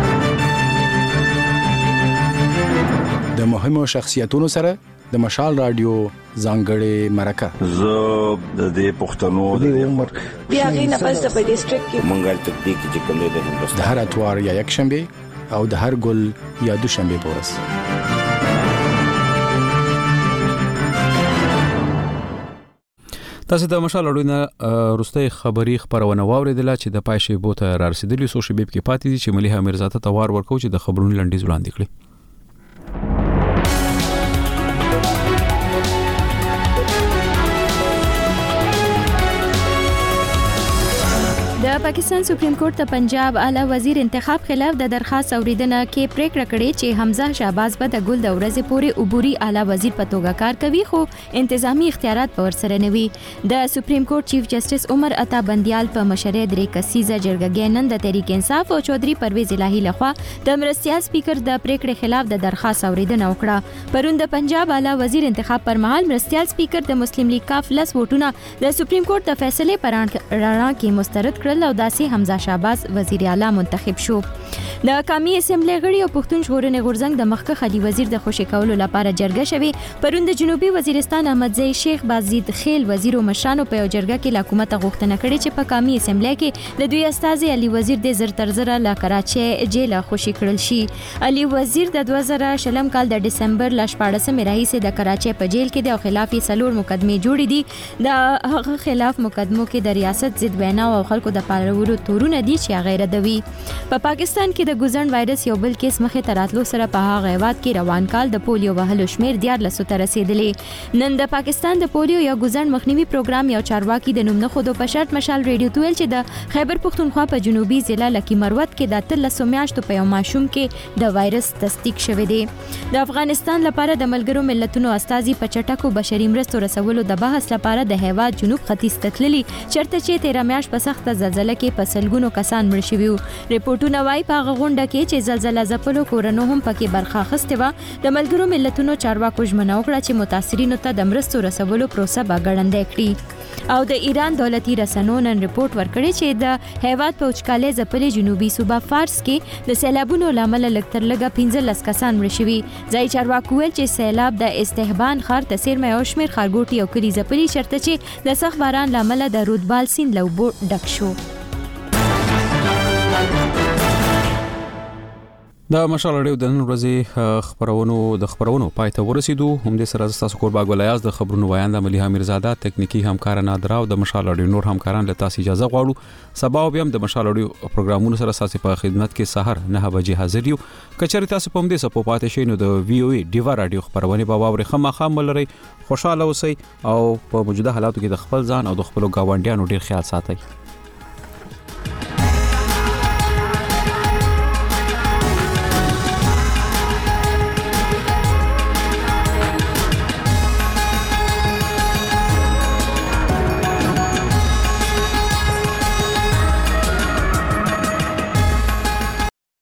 د مهمو شخصیتونو سره د مشال رادیو ځانګړې مرکه زه د دې پښتنو د عمر بیا غي نه پس په ډیسټریکټ کې منګل تکتیک چې کوم دی د هندوستان د هر اتوار یا یک شنبه او د هر ګل یا دوشنبه پورس. تاسو د مشال اړوند روستي خبري خبرونه واوریدله چې د پایښې بوته را رسیدلی سو شبيب کې پاتې دي چې مليحه میرزاده توار ورکو چې د خبرونو لنډیز وړاندې کړي. د پاکستان سپریم کورټ ته پنجاب اعلی وزیر انتخاب خلاف د درخواست اوریدنه کې پریکړه کړې چې حمزه شهباز به د ګل د ورځې پورې عبوري اعلی وزیر په توګه کار کوي خو انتظامی اختیارات په ورسره نه وي. د سپریم کورټ چیف جسټس عمر عطا بندیال په مشرۍ درې کسیزه جرګه نن د تحریک انصاف او چودري پرویز الهی لخوا د مرستیال سپیکر د پریکړې خلاف د درخواست اوریدنه وکړه. پرون د پنجاب اعلی وزیر انتخاب پر مهال مرستیال سپیکر د مسلم لیگ کاف لس ووټونه د سپریم کورټ د فیصله پر رڼا کې مسترد کړل او داسې حمزه شهباز وزیر اعلی منتخب شو. د قومي اسمبلی غړي او پښتون ژغورنې غورځنګ د مخکښ علي وزیر د خوشی کولو لپاره جرګه شوې. پرون د جنوبي وزیرستان احمدزی شیخ بازید خیل وزیر او مشرانو په جرګه کې له حکومت غوښتنه کړې چې په قومي اسمبلی کې د دوی استازي علي وزیر د زر تر زر له کراچۍ جیل خوشی کړل شي. علي وزیر د 2000 کال د ډسمبر ل 14 رئیس د کراچۍ په جیل کې د خلاف سلور مقدمه جوړې دي. د هغه خلاف مقدمو کې د ریاست ضد وینا او خلکو د پالورو تورونه دي چې غیر ادوي. په پاکستان کې د ګوزن وایرس یو بل کیس مخه تراتلو سره په هغه هیواد کې روان کال د پولیو وهلو شمیر 14 ته رسیدلی. نن د پاکستان د پولیو یا ګوزن مخنیوي پروګرام یو چارواکي د نوم نه خودو په شرط مشال ریډیو تویل چې د خیبر پختونخوا په جنوبي ضلع لکی مروت کې د 13 میاشتو په یو ماشوم کې د وایرس تصدیق شوی دی. د افغانستان لپاره د ملګرو ملتونو استازي په چټکو بشري مرستو رسولو د بحث لپاره د هیواد جنوب ختیځ ته تللي چرته چې 13 میاشت په سخت زلزلې زلزلہ کې پسلګونو کسان مړ شوي وو. ریپورتونه وايي په هغه غونډه کې چې زلزلہ ځپلو کورونو هم پکې برخه اخیستې وه. د ملګرو ملتونو چارواکو ژمنه وکړه چې متاثرینو ته د مرستو رسولو پروسه به ګړندۍ کړي. او د ایران دولتي رسنیو نن ریپورت ورکړی چې د هیواد په وچکالۍ ځپلې جنوبي صوبه فارس کې د سیلابونو لامل لږ تر لږه 15 کسان مړ شوي. ځای چارواکو ویل چې سیلاب د استهبان ښار ته څیرمه یو شمېر ښارګوټي او کلي ځپلي چېرته چې د سخت باران لامل د رودبال سیند له اوبو ډک شو. د مشال اړیو د نن ورځې خبرونو پای ته ورسیدو. هم د سره تاسو قربا ګولیاز د خبرونو وایند ملي امیرزاده تکنیکی همکار نادر او د مشال اړیو نور همکاران له تاسو اجازه غواړو. سبا بیا هم د مشال اړیو پروګرامونو سره تاسو په خدمت کې سحر 9 بجې حاضر یو. کچری تاسو په دې سپو پاتې شئ نو د وی او ای ډیوا رادیو خبرونه به واوري. خامخام لري خوشاله اوسئ او په موجوده حالاتو کې د خپل ځان او د خپل گاونډیانو ډیر خیال ساتئ.